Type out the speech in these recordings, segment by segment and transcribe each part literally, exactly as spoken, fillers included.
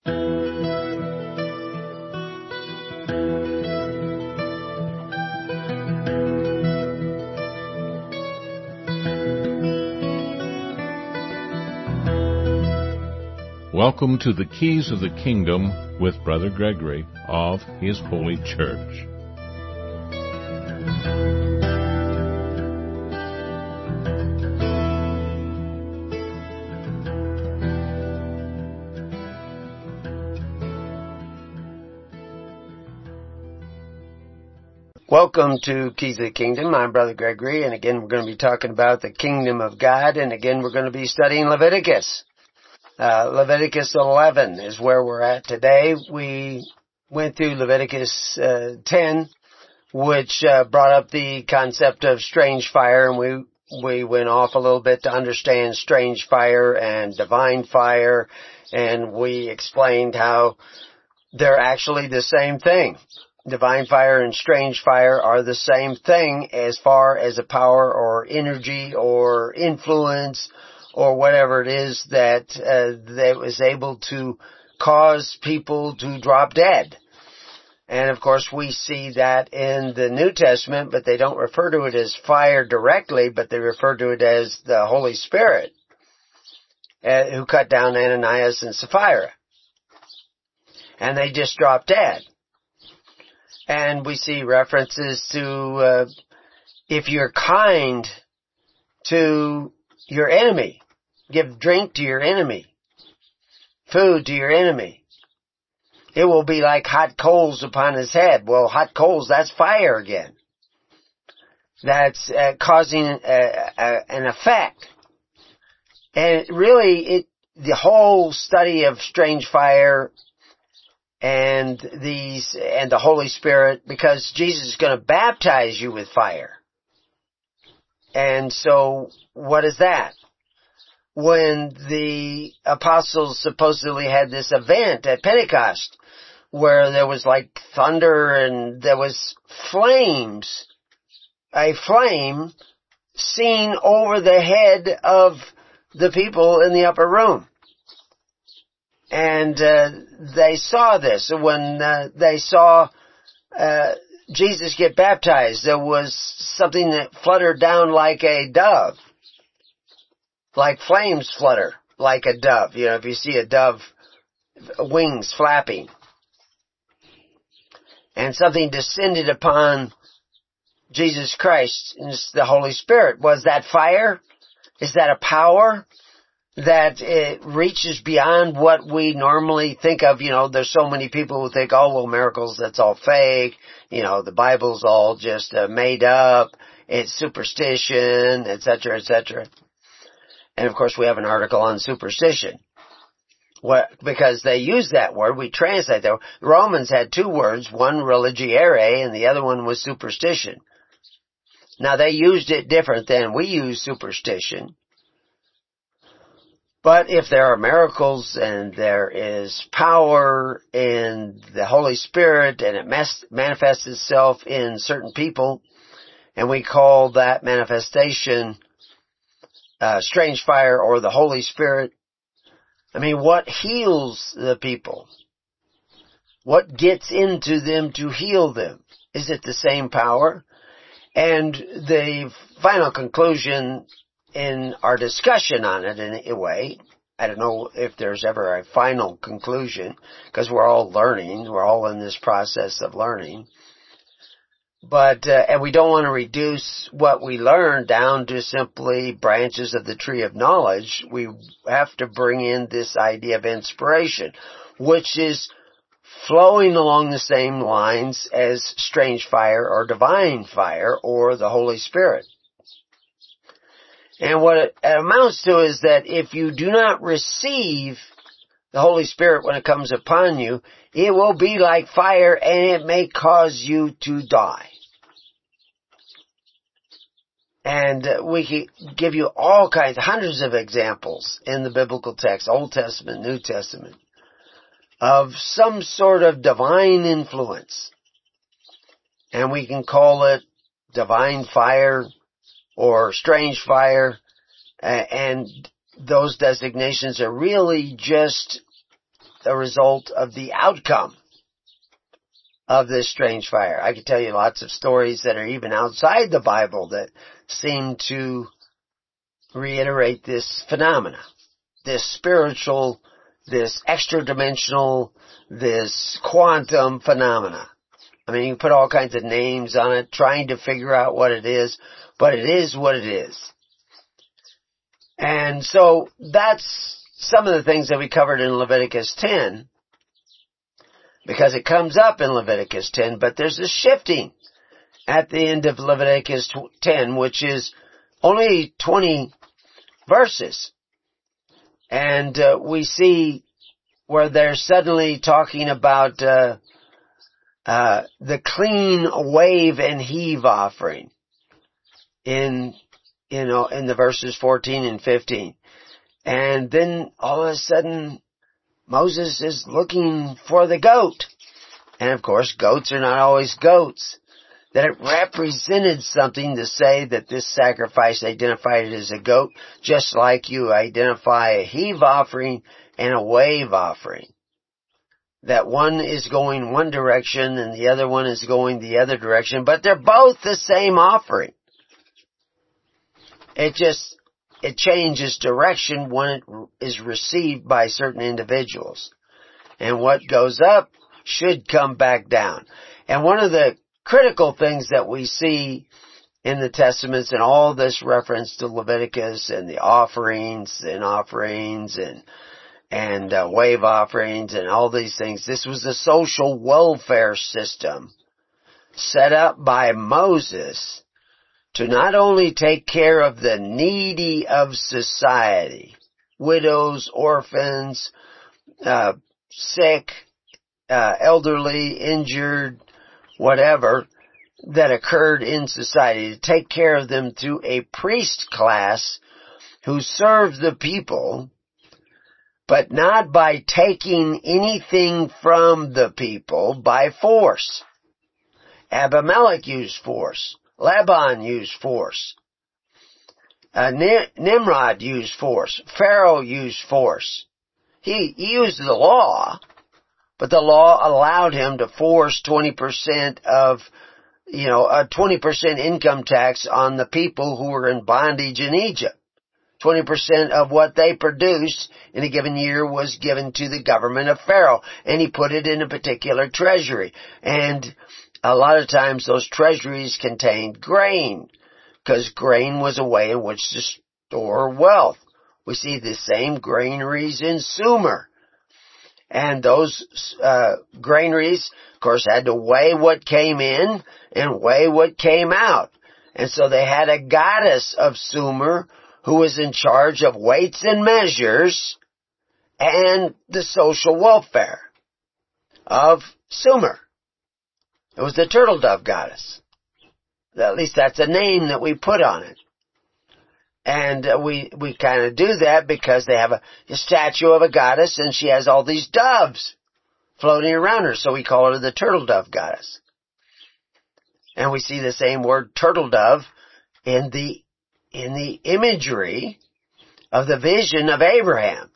Welcome to the Keys of the Kingdom with Brother Gregory of His Holy Church. Welcome to Keys of the Kingdom. I'm Brother Gregory, and again we're going to be talking about the Kingdom of God, and again we're going to be studying Leviticus. Uh, Leviticus eleven is where we're at today. We went through Leviticus uh, ten, which uh, brought up the concept of strange fire, and we we went off a little bit to understand strange fire and divine fire, and we explained how they're actually the same thing. Divine fire and strange fire are the same thing as far as a power or energy or influence or whatever it is that uh, that was able to cause people to drop dead. And of course we see that in the New Testament, but they don't refer to it as fire directly, but they refer to it as the Holy Spirit, uh, who cut down Ananias and Sapphira. And they just dropped dead. And we see references to, uh, if you're kind to your enemy, give drink to your enemy, food to your enemy, it will be like hot coals upon his head. Well, hot coals, that's fire again. That's uh, causing a, a, an effect. And really, it the whole study of strange fire and these and the Holy Spirit, because Jesus is going to baptize you with fire. And so, what is that? When the apostles supposedly had this event at Pentecost, where there was like thunder and there was flames, a flame seen over the head of the people in the upper room. And uh, they saw this. When uh, they saw uh, Jesus get baptized, there was something that fluttered down like a dove. Like flames flutter like a dove. You know, if you see a dove, wings flapping. And something descended upon Jesus Christ, and it's the Holy Spirit. Was that fire? Is that a power that it reaches beyond what we normally think of? You know, there's so many people who think, oh, well, miracles, that's all fake. You know, the Bible's all just uh, made up. It's superstition, et cetera, et cetera. And of course we have an article on superstition. What, because they use that word, we translate that. The Romans had two words, one religiare and the other one was superstition. Now they used it different than we use superstition. But if there are miracles and there is power in the Holy Spirit and it mas- manifests itself in certain people, and we call that manifestation uh, strange fire or the Holy Spirit, I mean, what heals the people? What gets into them to heal them? Is it the same power? And the final conclusion in our discussion on it, in a way, I don't know if there's ever a final conclusion, because we're all learning, we're all in this process of learning. But, uh, and we don't want to reduce what we learn down to simply branches of the tree of knowledge. We have to bring in this idea of inspiration, which is flowing along the same lines as strange fire or divine fire or the Holy Spirit. And what it amounts to is that if you do not receive the Holy Spirit when it comes upon you, it will be like fire and it may cause you to die. And we can give you all kinds, hundreds of examples in the biblical text, Old Testament, New Testament, of some sort of divine influence. And we can call it divine fire or strange fire, and those designations are really just a result of the outcome of this strange fire. I could tell you lots of stories that are even outside the Bible that seem to reiterate this phenomena, this spiritual, this extra-dimensional, this quantum phenomena. I mean, you put all kinds of names on it, trying to figure out what it is, but it is what it is. And so that's some of the things that we covered in Leviticus ten, because it comes up in Leviticus ten, but there's a shifting at the end of Leviticus ten, which is only twenty verses. And uh, we see where they're suddenly talking about uh, uh, the clean wave and heave offering in, you know, in the verses fourteen and fifteen. And then all of a sudden, Moses is looking for the goat. And of course, goats are not always goats. That it represented something to say that this sacrifice identified it as a goat, just like you identify a heave offering and a wave offering. That one is going one direction and the other one is going the other direction, but they're both the same offering. It just, it changes direction when it is received by certain individuals. And what goes up should come back down. And one of the critical things that we see in the Testaments and all this reference to Leviticus and the offerings and offerings and and uh, wave offerings and all these things, this was a social welfare system set up by Moses to not only take care of the needy of society, widows, orphans, uh, sick, uh, elderly, injured, whatever, that occurred in society, to take care of them through a priest class who served the people, but not by taking anything from the people by force. Abimelech used force. Laban used force. Uh, Nimrod used force. Pharaoh used force. He, he used the law, but the law allowed him to force twenty percent of, you know, a twenty percent income tax on the people who were in bondage in Egypt. twenty percent of what they produced in a given year was given to the government of Pharaoh, and he put it in a particular treasury. And a lot of times those treasuries contained grain, because grain was a way in which to store wealth. We see the same granaries in Sumer. And those uh granaries, of course, had to weigh what came in and weigh what came out. And so they had a goddess of Sumer who was in charge of weights and measures and the social welfare of Sumer. It was the turtle dove goddess. At least that's a name that we put on it. And uh, we, we kind of do that because they have a, a statue of a goddess and she has all these doves floating around her. So we call her the turtle dove goddess. And we see the same word turtle dove in the, in the imagery of the vision of Abraham,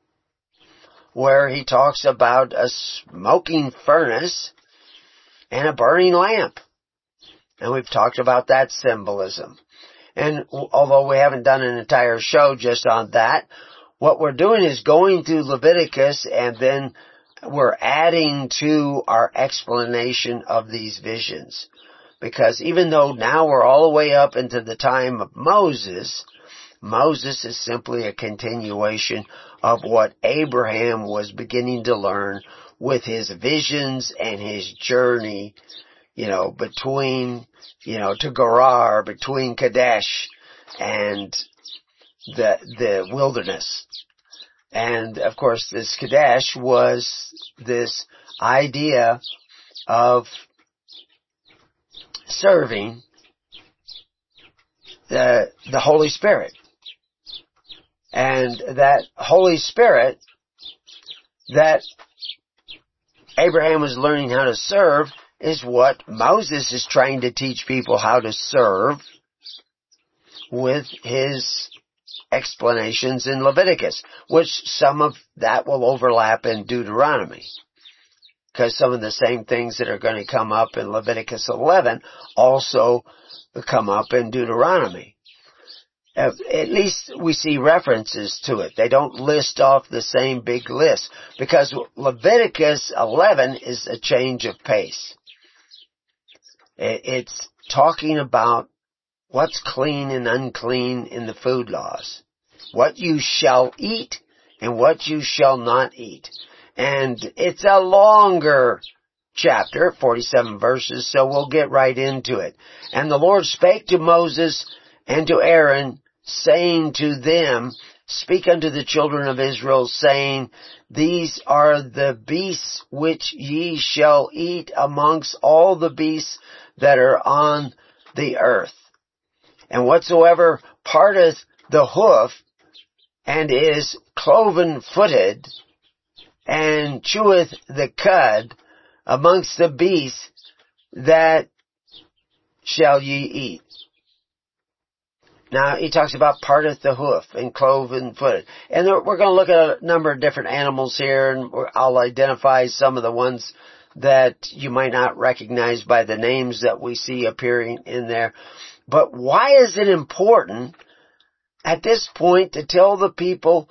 where he talks about a smoking furnace and a burning lamp. And we've talked about that symbolism. And although we haven't done an entire show just on that, what we're doing is going through Leviticus and then we're adding to our explanation of these visions. Because even though now we're all the way up into the time of Moses, Moses is simply a continuation of what Abraham was beginning to learn with his visions and his journey, you know, between, you know, to Gerar, between Kadesh and the, the wilderness. And of course this Kadesh was this idea of serving the, the Holy Spirit. And that Holy Spirit that Abraham was learning how to serve is what Moses is trying to teach people how to serve with his explanations in Leviticus, which some of that will overlap in Deuteronomy. Because some of the same things that are going to come up in Leviticus eleven also come up in Deuteronomy. At least we see references to it. They don't list off the same big list, because Leviticus eleven is a change of pace. It's talking about what's clean and unclean in the food laws, what you shall eat and what you shall not eat. And it's a longer chapter, forty-seven verses, so we'll get right into it. And the Lord spake to Moses and to Aaron, saying to them, speak unto the children of Israel, saying, these are the beasts which ye shall eat amongst all the beasts that are on the earth. And whatsoever parteth the hoof, and is cloven-footed, and cheweth the cud amongst the beasts, that shall ye eat. Now, he talks about parteth the hoof and cloven-footed. And we're going to look at a number of different animals here, and I'll identify some of the ones that you might not recognize by the names that we see appearing in there. But why is it important at this point to tell the people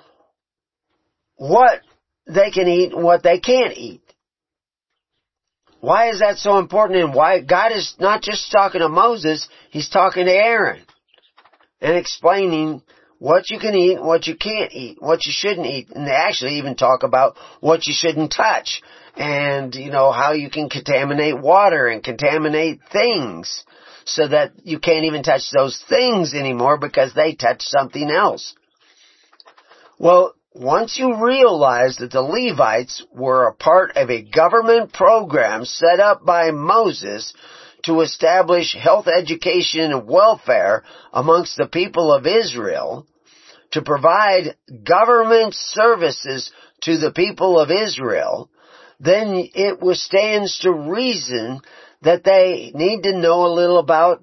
what they can eat and what they can't eat? Why is that so important, and why God is not just talking to Moses, He's talking to Aaron and explaining what you can eat and what you can't eat, what you shouldn't eat. And they actually even talk about what you shouldn't touch, and, you know, how you can contaminate water and contaminate things so that you can't even touch those things anymore because they touch something else. Well, once you realize that the Levites were a part of a government program set up by Moses to establish health, education, and welfare amongst the people of Israel, to provide government services to the people of Israel, then it stands to reason that they need to know a little about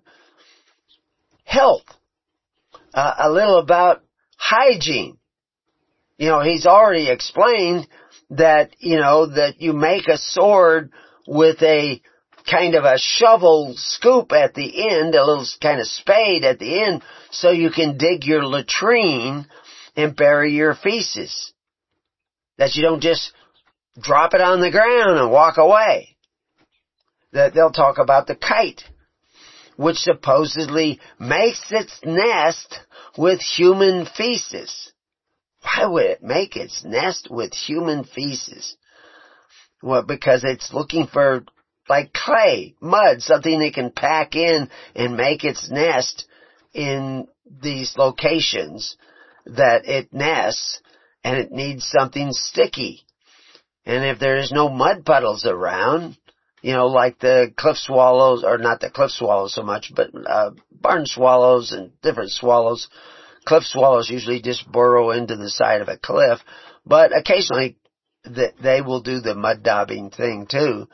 health, uh, a little about hygiene. You know, he's already explained that, you know, that you make a sword with a kind of a shovel scoop at the end, a little kind of spade at the end, so you can dig your latrine and bury your feces. That you don't just drop it on the ground and walk away. That they'll talk about the kite, which supposedly makes its nest with human feces. Why would it make its nest with human feces? Well, because it's looking for, like, clay, mud, something they can pack in and make its nest in these locations that it nests, and it needs something sticky. And if there's no mud puddles around, you know, like the cliff swallows, or not the cliff swallows so much, but uh, barn swallows and different swallows. Cliff swallows usually just burrow into the side of a cliff, but occasionally they will do the mud daubing thing too.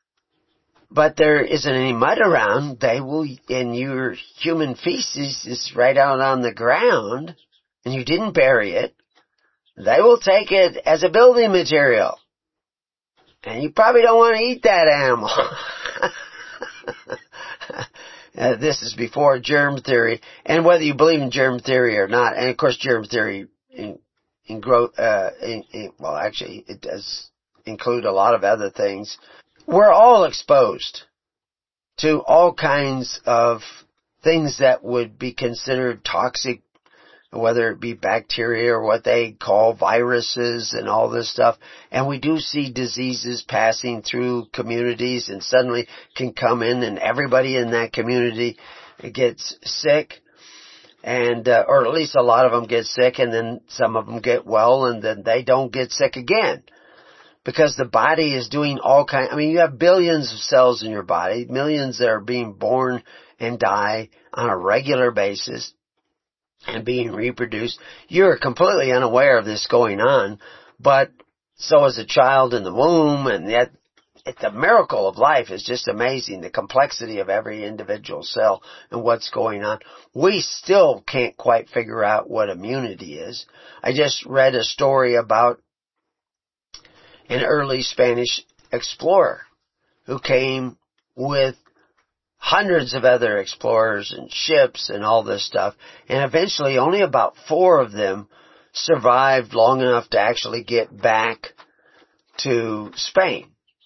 But there isn't any mud around, they will, and your human feces is right out on the ground, and you didn't bury it, they will take it as a building material. And you probably don't want to eat that animal. Uh, this is before germ theory, and whether you believe in germ theory or not, and of course germ theory in, in growth, uh, in, in, well actually it does include a lot of other things. We're all exposed to all kinds of things that would be considered toxic, whether it be bacteria or what they call viruses and all this stuff. And we do see diseases passing through communities and suddenly can come in and everybody in that community gets sick. And, uh, or at least a lot of them get sick, and then some of them get well, and then they don't get sick again. Because the body is doing all kinds, I mean, you have billions of cells in your body, millions that are being born and die on a regular basis and being reproduced. You're completely unaware of this going on, but so is a child in the womb, and yet it, the miracle of life is just amazing. The complexity of every individual cell and what's going on. We still can't quite figure out what immunity is. I just read a story about an early Spanish explorer who came with hundreds of other explorers and ships and all this stuff, and eventually only about four of them survived long enough to actually get back to Spain.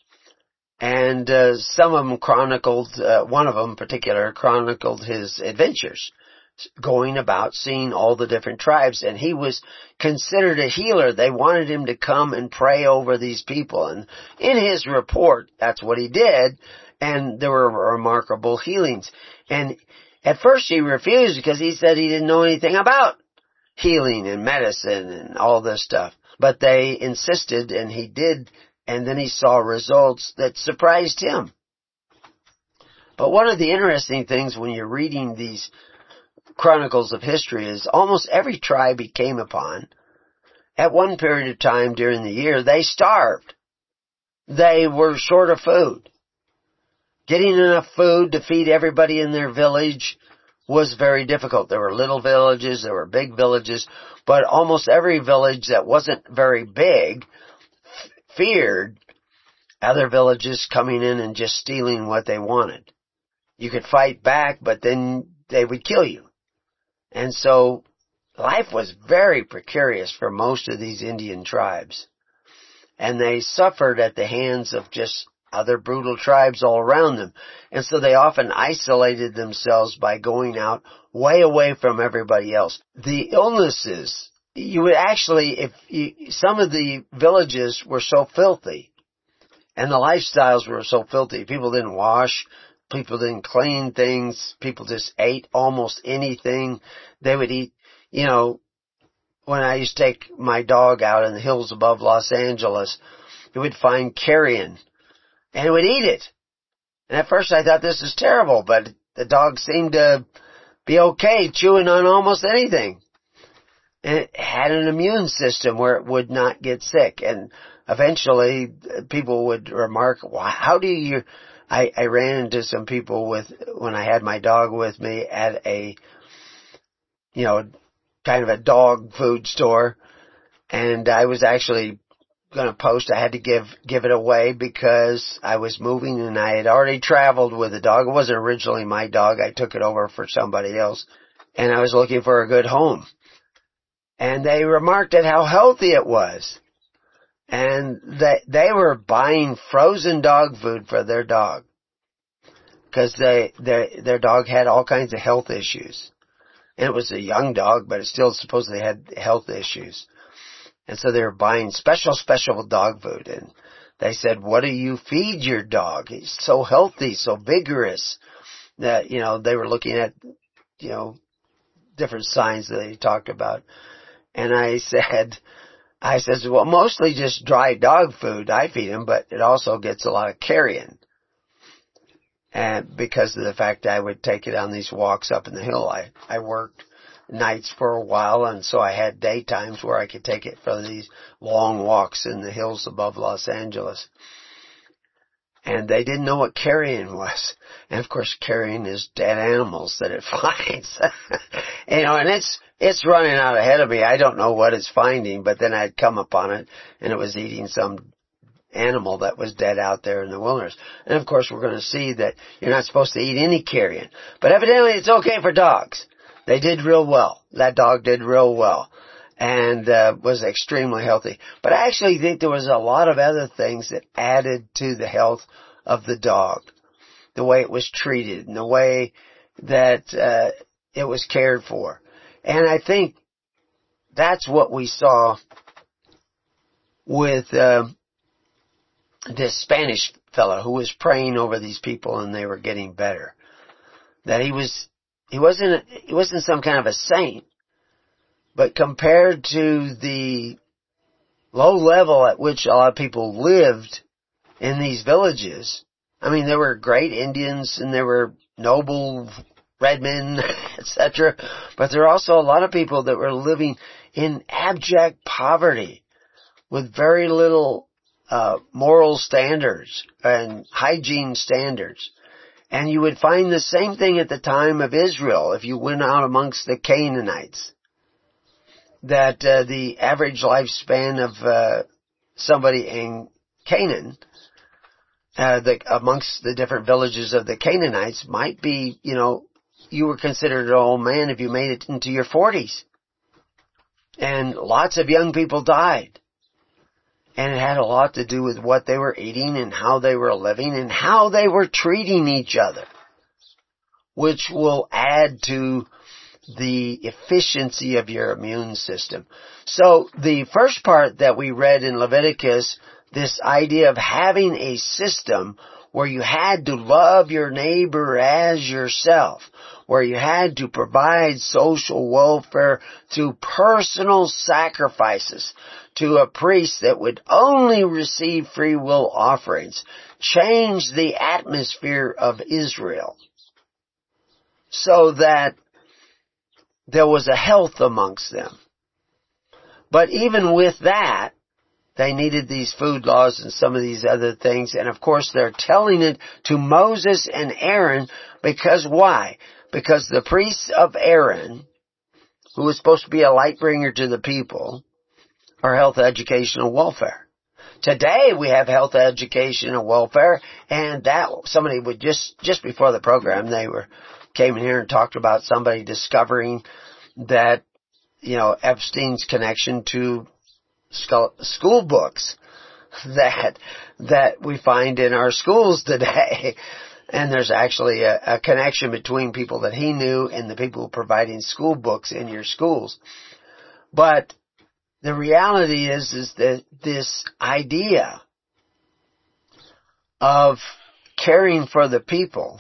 And uh, some of them chronicled, uh, one of them in particular chronicled his adventures, going about seeing all the different tribes, and he was considered a healer. They wanted him to come and pray over these people, and in his report, that's what he did, and there were remarkable healings. And at first he refused because he said he didn't know anything about healing and medicine and all this stuff, but they insisted, and he did, and then he saw results that surprised him. But one of the interesting things when you're reading these chronicles of history is almost every tribe he came upon, at one period of time during the year, they starved. They were short of food. Getting enough food to feed everybody in their village was very difficult. There were little villages, there were big villages, but almost every village that wasn't very big f- feared other villages coming in and just stealing what they wanted. You could fight back, but then they would kill you. And so life was very precarious for most of these Indian tribes. And they suffered at the hands of just other brutal tribes all around them. And so they often isolated themselves by going out way away from everybody else. The illnesses, you would actually, if you, some of the villages were so filthy and the lifestyles were so filthy, people didn't wash, people didn't clean things, people just ate almost anything. They would eat, you know, when I used to take my dog out in the hills above Los Angeles, he would find carrion and would eat it. And at first I thought this was terrible, but the dog seemed to be okay chewing on almost anything. And it had an immune system where it would not get sick. And eventually people would remark, well, how do you, I, I ran into some people with, when I had my dog with me at a, you know, kind of a dog food store, and I was actually going to post. I had to give give it away because I was moving and I had already traveled with the dog. It wasn't originally my dog. I took it over for somebody else, and I was looking for a good home. And they remarked at how healthy it was, and they they were buying frozen dog food for their dog because they their their dog had all kinds of health issues. And it was a young dog, but it still supposedly had health issues. And so they were buying special, special dog food. And they said, what do you feed your dog? He's so healthy, so vigorous. That, you know, they were looking at, you know, different signs that they talked about. And I said, I said, well, mostly just dry dog food I feed him, but it also gets a lot of carrion. And because of the fact I would take it on these walks up in the hill, I, I worked nights for a while, and so I had daytimes where I could take it for these long walks in the hills above Los Angeles. And they didn't know what carrion was. And of course carrion is dead animals that it finds. You know, and it's, it's running out ahead of me. I don't know what it's finding, but then I'd come upon it and it was eating some animal that was dead out there in the wilderness. And of course we're going to see that you're not supposed to eat any carrion. But evidently it's okay for dogs. They did real well. That dog did real well and uh, was extremely healthy. But I actually think there was a lot of other things that added to the health of the dog. The way it was treated and the way that uh, it was cared for. And I think that's what we saw with uh, this Spanish fellow who was praying over these people and they were getting better. That he was, he wasn't, he wasn't some kind of a saint, but compared to the low level at which a lot of people lived in these villages, I mean, there were great Indians and there were noble red men, et cetera, but there were also a lot of people that were living in abject poverty with very little uh, moral standards and hygiene standards. And you would find the same thing at the time of Israel if you went out amongst the Canaanites. That uh, the average lifespan of uh, somebody in Canaan, uh, the, amongst the different villages of the Canaanites, might be, you know, you were considered an old man if you made it into your forties. And lots of young people died. And it had a lot to do with what they were eating and how they were living and how they were treating each other, which will add to the efficiency of your immune system. So the first part that we read in Leviticus, this idea of having a system where you had to love your neighbor as yourself, where you had to provide social welfare through personal sacrifices to a priest that would only receive free will offerings, changed the atmosphere of Israel so that there was a health amongst them. But even with that, they needed these food laws and some of these other things. And of course, they're telling it to Moses and Aaron because why? Because the priests of Aaron, who was supposed to be a light bringer to the people, are health, education, and welfare. Today we have health, education, and welfare, and that somebody would just, just before the program, they were, came in here and talked about somebody discovering that, you know, Epstein's connection to school books that, that we find in our schools today. And there's actually a, a connection between people that he knew and the people providing school books in your schools. But the reality is, is that this idea of caring for the people,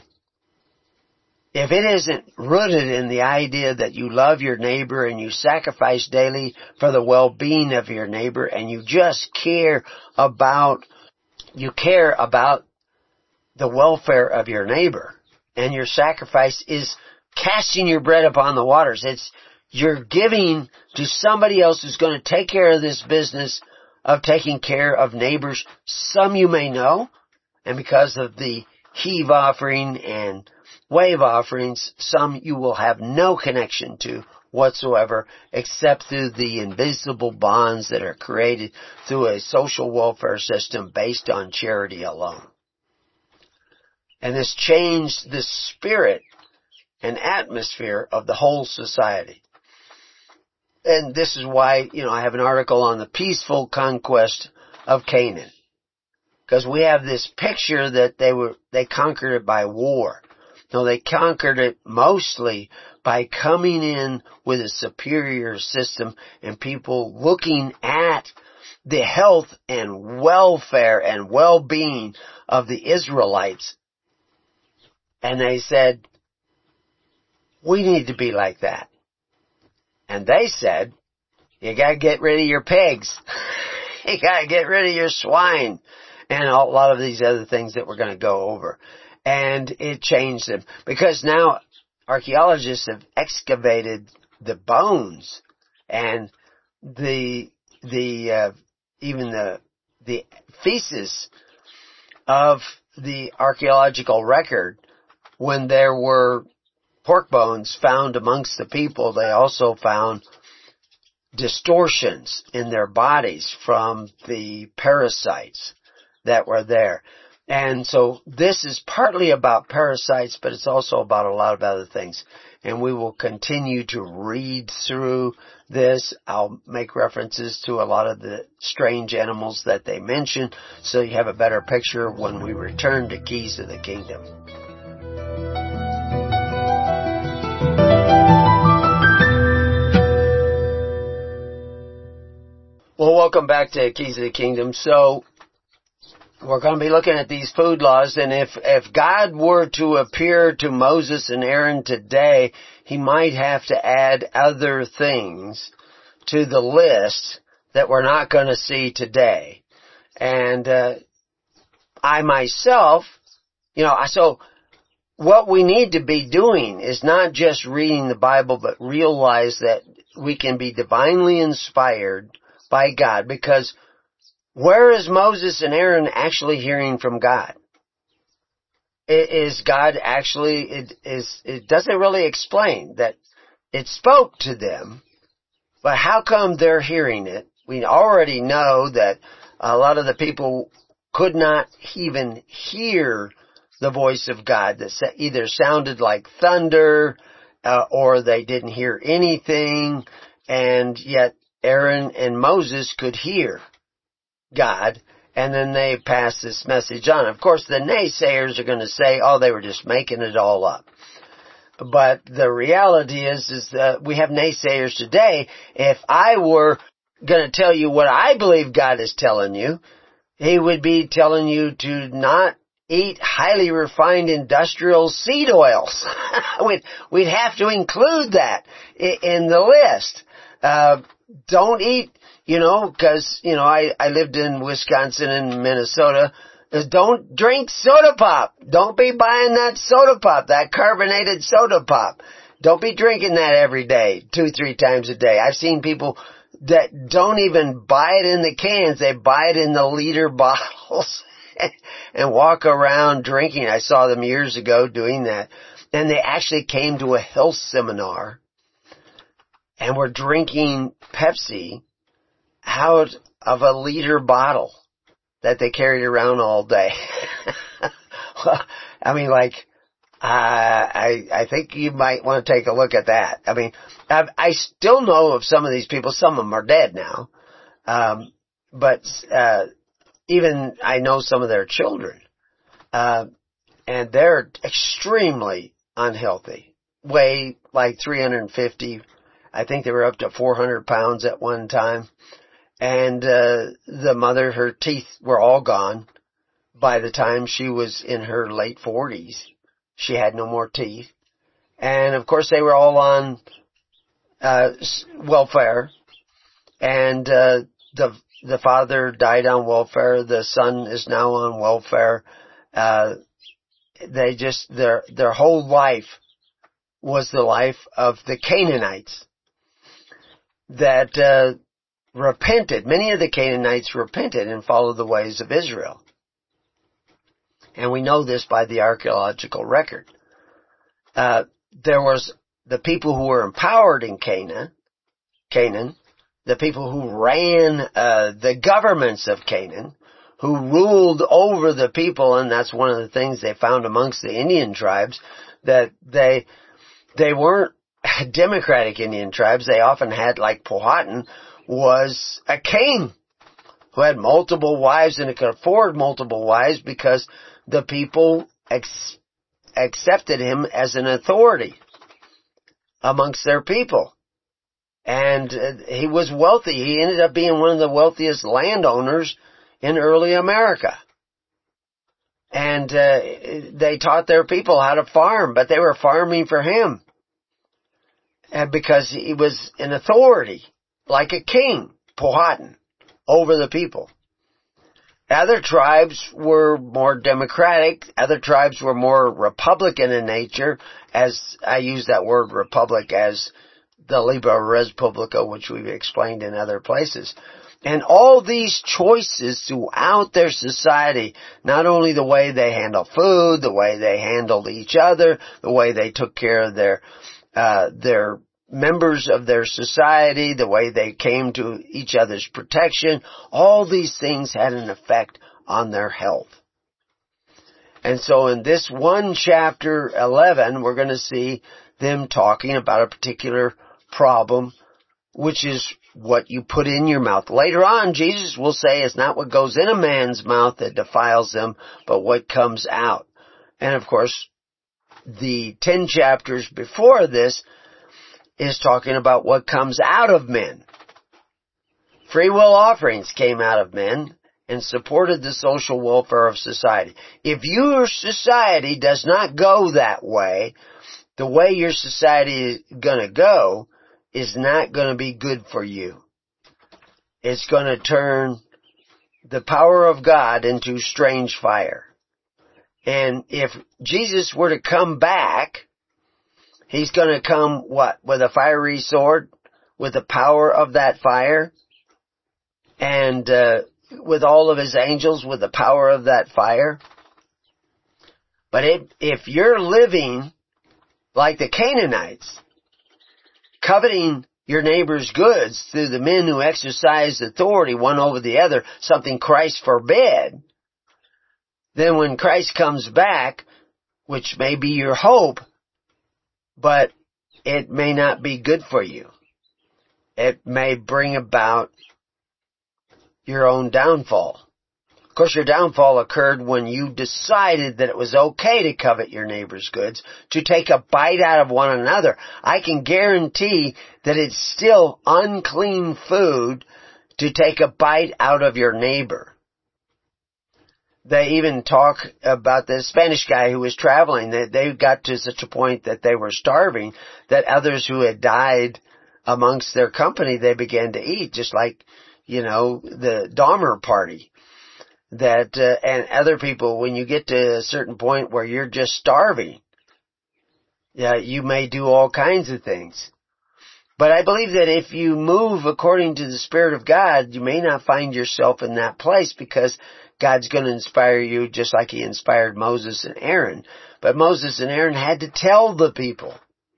if it isn't rooted in the idea that you love your neighbor and you sacrifice daily for the well-being of your neighbor and you just care about, you care about the welfare of your neighbor, and your sacrifice is casting your bread upon the waters. It's, you're giving to somebody else who's going to take care of this business of taking care of neighbors. Some you may know, and because of the heave offering and wave offerings, some you will have no connection to whatsoever, except through the invisible bonds that are created through a social welfare system based on charity alone. And this changed the spirit and atmosphere of the whole society. And this is why, you know, I have an article on the peaceful conquest of Canaan. Because we have this picture that they were, they conquered it by war. No, they conquered it mostly by coming in with a superior system and people looking at the health and welfare and well-being of the Israelites. And they said, we need to be like that. And they said, you gotta get rid of your pigs. You gotta get rid of your swine. And a lot of these other things that we're gonna go over. And it changed them. Because now archaeologists have excavated the bones and the, the, uh, even the, the feces of the archaeological record. When there were pork bones found amongst the people, they also found distortions in their bodies from the parasites that were there. And so this is partly about parasites, but it's also about a lot of other things. And we will continue to read through this. I'll make references to a lot of the strange animals that they mention, so you have a better picture when we return to Keys of the Kingdom. Well, welcome back to Keys of the Kingdom. So, we're going to be looking at these food laws, and if, if God were to appear to Moses and Aaron today, He might have to add other things to the list that we're not going to see today. And, uh, I myself, you know, so, what we need to be doing is not just reading the Bible, but realize that we can be divinely inspired by God, because Where is Moses and Aaron actually hearing from God? Is God actually, it is, it doesn't really explain that it spoke to them, but how come they're hearing it? We already know that a lot of the people could not even hear the voice of God, that either sounded like thunder, uh, or they didn't hear anything, and yet Aaron and Moses could hear God, and then they pass this message on. Of course, the naysayers are going to say, oh, they were just making it all up. But the reality is, is that we have naysayers today. If I were going to tell you what I believe God is telling you, He would be telling you to not eat highly refined industrial seed oils. we'd, we'd have to include that in the list. Uh, don't eat, you know, cause, you know, I, I lived in Wisconsin and Minnesota. Don't drink soda pop. Don't be buying that soda pop, that carbonated soda pop. Don't be drinking that every day, two, three times a day. I've seen people that don't even buy it in the cans. They buy it in the liter bottles and walk around drinking. I saw them years ago doing that. And they actually came to a health seminar and were drinking Pepsi out of a liter bottle that they carried around all day. Well, I mean, like, uh, I, I think you might want to take a look at that. I mean, I've, I still know of some of these people. Some of them are dead now. Um, but, uh, even I know some of their children. Uh, and they're extremely unhealthy. Weigh like three hundred fifty. I think they were up to four hundred pounds at one time. And, uh, the mother, her teeth were all gone by the time she was in her late forties. She had no more teeth. And of course they were all on, uh, welfare. And, uh, the, the father died on welfare. The son is now on welfare. Uh, they just, their, their whole life was the life of the Canaanites that, uh, repented. Many of the Canaanites repented and followed the ways of Israel. And we know this by the archaeological record. Uh, there was the people who were empowered in Canaan, Canaan, the people who ran uh, the governments of Canaan, who ruled over the people, and that's one of the things they found amongst the Indian tribes, that they they weren't democratic Indian tribes. They often had, like Powhatan, was a king who had multiple wives and could afford multiple wives because the people ex- accepted him as an authority amongst their people. And uh, he was wealthy. He ended up being one of the wealthiest landowners in early America. And uh, they taught their people how to farm, but they were farming for him. And because he was an authority, like a king, Powhatan, over the people. Other tribes were more democratic. Other tribes were more republican in nature, as I use that word republic as the Liber Respublica, which we've explained in other places. And all these choices throughout their society, not only the way they handle food, the way they handled each other, the way they took care of their, uh, their members of their society, the way they came to each other's protection, all these things had an effect on their health. And so in this one chapter eleven, we're going to see them talking about a particular problem, which is what you put in your mouth. Later on, Jesus will say it's not what goes in a man's mouth that defiles them, but what comes out. And of course, the ten chapters before this is talking about what comes out of men. Free will offerings came out of men and supported the social welfare of society. If your society does not go that way, the way your society is going to go is not going to be good for you. It's going to turn the power of God into strange fire. And if Jesus were to come back, He's going to come, what, with a fiery sword, with the power of that fire, and uh, with all of his angels with the power of that fire. But it, if you're living like the Canaanites, coveting your neighbor's goods through the men who exercise authority one over the other, something Christ forbid, then when Christ comes back, which may be your hope, but it may not be good for you. It may bring about your own downfall. Of course, your downfall occurred when you decided that it was okay to covet your neighbor's goods, to take a bite out of one another. I can guarantee that it's still unclean food to take a bite out of your neighbor. They even talk about the Spanish guy who was traveling. They, they got to such a point that they were starving that others who had died amongst their company, they began to eat, just like, you know, the Dahmer party. That, uh, and other people, when you get to a certain point where you're just starving, yeah, you may do all kinds of things. But I believe that if you move according to the Spirit of God, you may not find yourself in that place because God's going to inspire you just like He inspired Moses and Aaron. But Moses and Aaron had to tell the people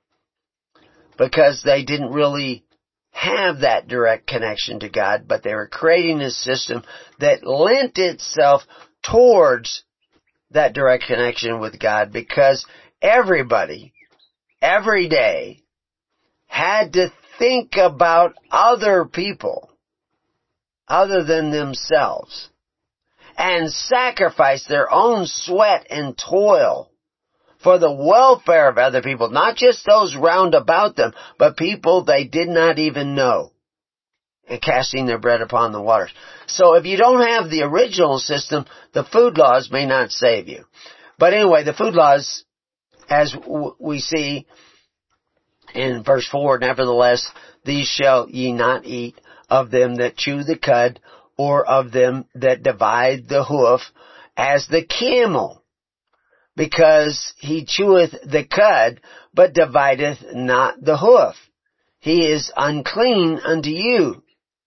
because they didn't really have that direct connection to God, but they were creating a system that lent itself towards that direct connection with God because everybody, every day, had to think about other people other than themselves and sacrifice their own sweat and toil for the welfare of other people, not just those round about them, but people they did not even know, and casting their bread upon the waters. So if you don't have the original system, the food laws may not save you. But anyway, the food laws, as w- we see in verse four, nevertheless, these shall ye not eat of them that chew the cud, or of them that divide the hoof, as the camel, because he cheweth the cud, but divideth not the hoof. He is unclean unto you.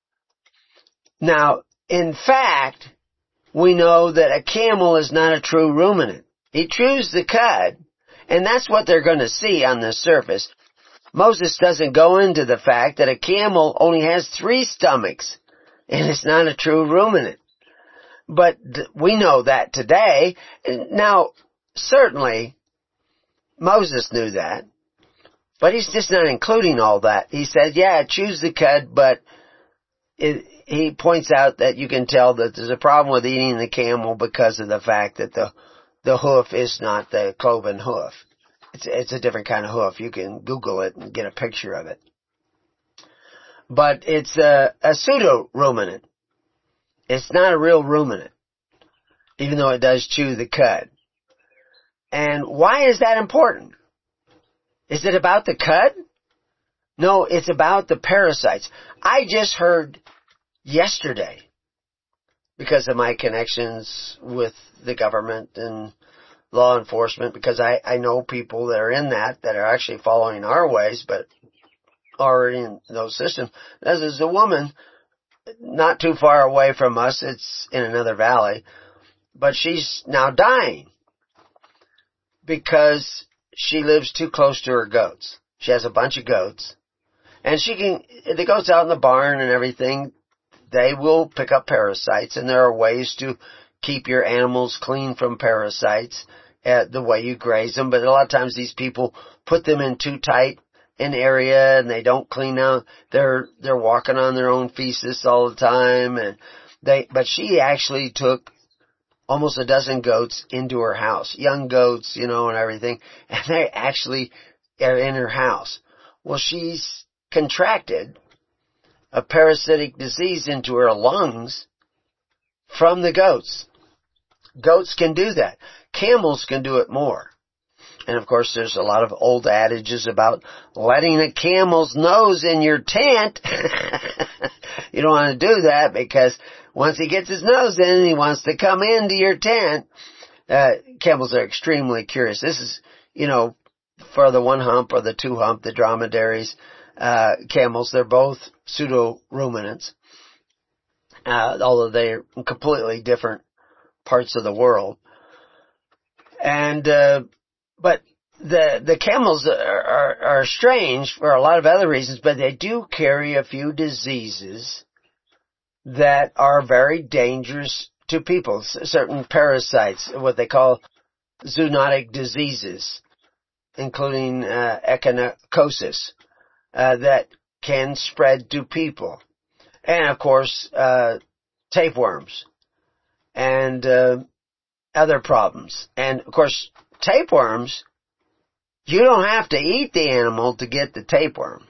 Now, in fact, we know that a camel is not a true ruminant. He chews the cud, and that's what they're going to see on the surface. Moses doesn't go into the fact that a camel only has three stomachs, and it's not a true ruminant. But we know that today. Now, certainly, Moses knew that, but he's just not including all that. He said, yeah, choose the cud, but it, he points out that you can tell that there's a problem with eating the camel because of the fact that the the hoof is not the cloven hoof. It's, it's a different kind of hoof. You can Google it and get a picture of it. But it's a, a pseudo-ruminant. It's not a real ruminant, even though it does chew the cud. And why is that important? Is it about the cud? No, it's about the parasites. I just heard yesterday, because of my connections with the government and law enforcement, because I, I know people that are in that, that are actually following our ways, but already in those systems. There's a woman not too far away from us. It's in another valley, but she's now dying because she lives too close to her goats. She has a bunch of goats, and she can, the goats out in the barn and everything, they will pick up parasites, and there are ways to keep your animals clean from parasites, uh, the way you graze them, but a lot of times these people put them in too tight an area and they don't clean out. They're, they're walking on their own feces all the time, and they, but she actually took almost a dozen goats into her house, young goats, you know, and everything, and they actually are in her house. Well, she's contracted a parasitic disease into her lungs from the goats. Goats can do that. Camels can do it more. And of course, there's a lot of old adages about letting a camel's nose in your tent. You don't want to do that, because once he gets his nose in, he wants to come into your tent. Uh, camels are extremely curious. This is, you know, for the one hump or the two hump, the dromedaries, uh, camels, they're both pseudo-ruminants. uh, although they're completely different parts of the world. And, uh, but the, the camels are, are, are strange for a lot of other reasons, but they do carry a few diseases that are very dangerous to people. Certain parasites, what they call zoonotic diseases, including, uh, echinocosis, uh, that can spread to people. And of course, uh, tapeworms. And, uh, other problems. And of course, tapeworms, you don't have to eat the animal to get the tapeworm.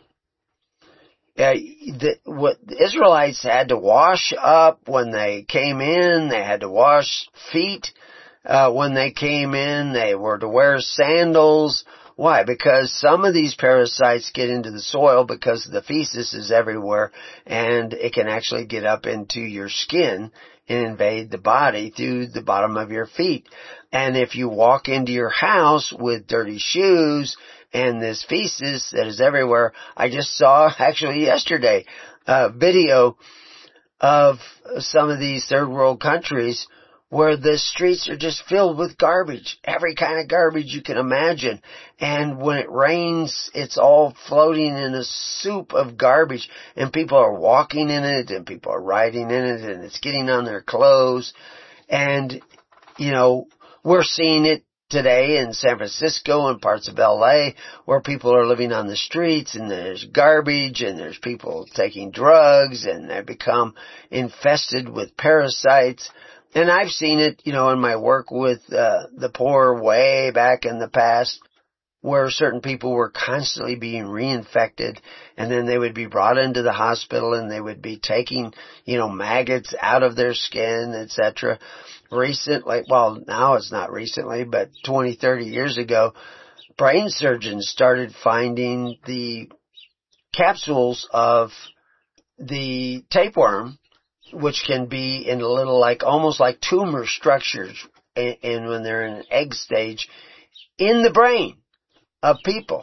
Uh, the, what the Israelites had to wash up when they came in, they had to wash feet uh, when they came in, they were to wear sandals. Why? Because some of these parasites get into the soil because the feces is everywhere, and it can actually get up into your skin and invade the body through the bottom of your feet. And if you walk into your house with dirty shoes and this feces that is everywhere, I just saw actually yesterday a video of some of these third world countries where the streets are just filled with garbage, every kind of garbage you can imagine. And when it rains, it's all floating in a soup of garbage, and people are walking in it, and people are riding in it, and it's getting on their clothes. And, you know, we're seeing it today in San Francisco and parts of L A where people are living on the streets, and there's garbage, and there's people taking drugs, and they become infested with parasites. And I've seen it, you know, in my work with uh, the poor way back in the past, where certain people were constantly being reinfected, and then they would be brought into the hospital, and they would be taking, you know, maggots out of their skin, et cetera. Recently, well, now it's not recently, but twenty, thirty years ago, brain surgeons started finding the capsules of the tapeworm, which can be in a little like, almost like tumor structures, and, and when they're in an egg stage, in the brain of people.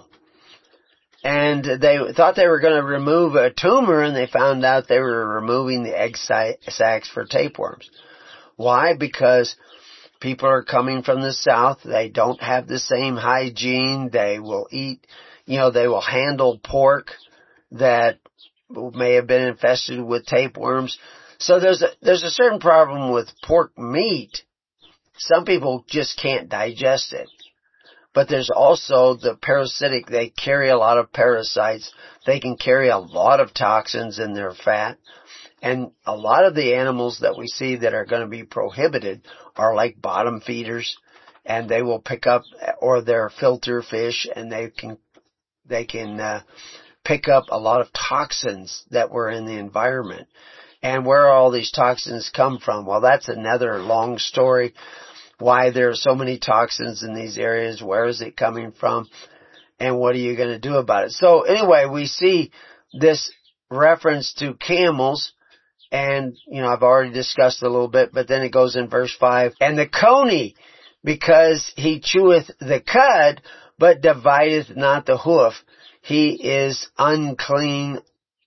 And they thought they were going to remove a tumor, and they found out they were removing the egg sacs for tapeworms. Why? Because people are coming from the south, they don't have the same hygiene, they will eat, you know, they will handle pork that may have been infested with tapeworms. So there's a, there's a certain problem with pork meat. Some people just can't digest it. But there's also the parasitic, they carry a lot of parasites. They can carry a lot of toxins in their fat. And a lot of the animals that we see that are going to be prohibited are like bottom feeders, and they will pick up, or they're filter fish, and they can, they can, uh, pick up a lot of toxins that were in the environment. And where all these toxins come from? Well, that's another long story. Why there are so many toxins in these areas, where is it coming from, and what are you going to do about it? So anyway, we see this reference to camels, and, you know, I've already discussed it a little bit, but then it goes in verse five, and the coney, because he cheweth the cud, but divideth not the hoof, he is unclean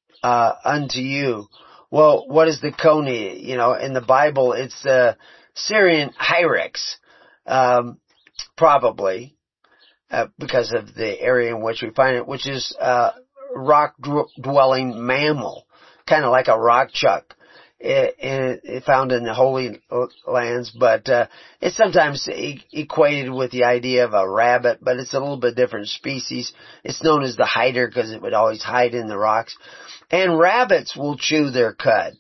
uh unto you. Well, what is the coney? You know, in the Bible, it's the Syrian hyrax, um, probably, uh, because of the area in which we find it, which is a rock-dwelling mammal, kind of like a rock chuck, it, it, it found in the Holy Lands, but uh, it's sometimes e- equated with the idea of a rabbit, but it's a little bit different species. It's known as the hider because it would always hide in the rocks. And rabbits will chew their cud.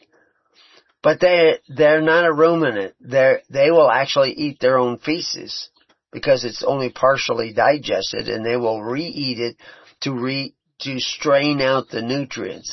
But they, they're not a ruminant. They're, they will actually eat their own feces because it's only partially digested, and they will re-eat it to re, to strain out the nutrients.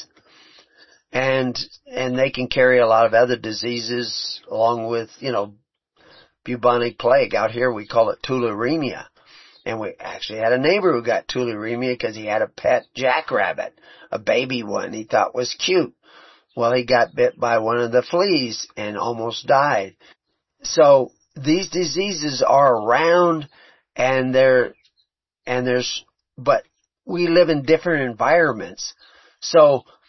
And, and they can carry a lot of other diseases along with, you know, bubonic plague. Out here we call it tularemia. And we actually had a neighbor who got tularemia because he had a pet jackrabbit, a baby one he thought was cute. Well, he got bit by one of the fleas and almost died. So these diseases are around, and they're, and there's, but we live in different environments. So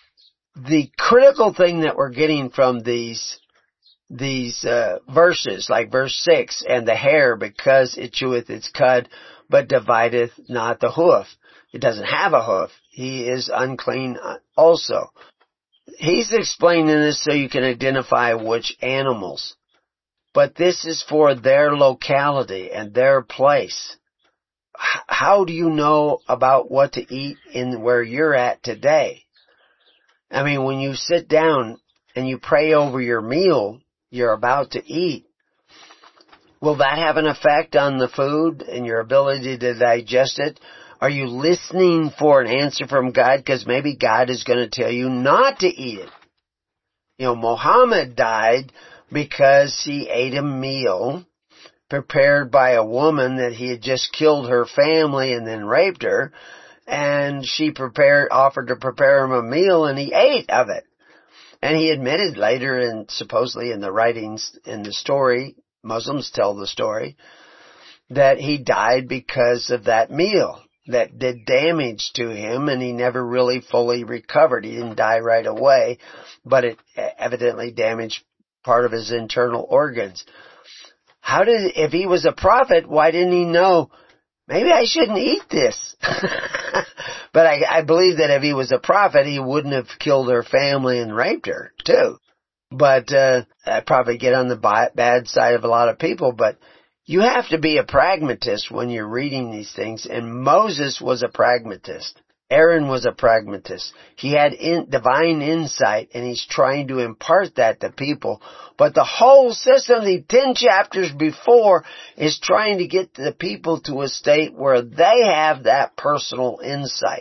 the critical thing that we're getting from these these uh, verses, like verse six, and the hair, because it cheweth its cud, but divideth not the hoof. It doesn't have a hoof. He is unclean also. He's explaining this so you can identify which animals. But this is for their locality and their place. H- how do you know about what to eat in where you're at today? I mean, when you sit down and you pray over your meal you're about to eat, will that have an effect on the food and your ability to digest it? Are you listening for an answer from God? Because maybe God is going to tell you not to eat it. You know, Muhammad died because he ate a meal prepared by a woman that he had just killed her family and then raped her. And she prepared, offered to prepare him a meal, and he ate of it. And he admitted later, and supposedly in the writings in the story, Muslims tell the story, that he died because of that meal that did damage to him, and he never really fully recovered. He didn't die right away, but it evidently damaged part of his internal organs. How did, if he was a prophet, why didn't he know, maybe I shouldn't eat this? But I, I believe that if he was a prophet, he wouldn't have killed her family and raped her, too. But uh I probably get on the bad side of a lot of people, but you have to be a pragmatist when you're reading these things, and Moses was a pragmatist. Aaron was a pragmatist. He had in, divine insight, and he's trying to impart that to people. But the whole system, the ten chapters before, is trying to get the people to a state where they have that personal insight.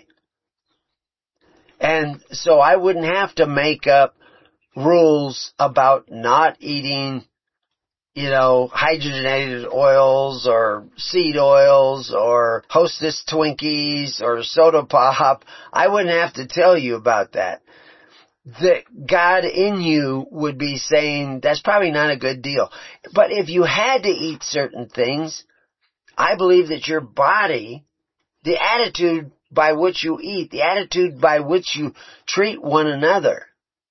And so I wouldn't have to make up rules about not eating, you know, hydrogenated oils or seed oils or Hostess Twinkies or soda pop. I wouldn't have to tell you about that. That God in you would be saying, that's probably not a good deal. But if you had to eat certain things, I believe that your body, the attitude by which you eat, the attitude by which you treat one another,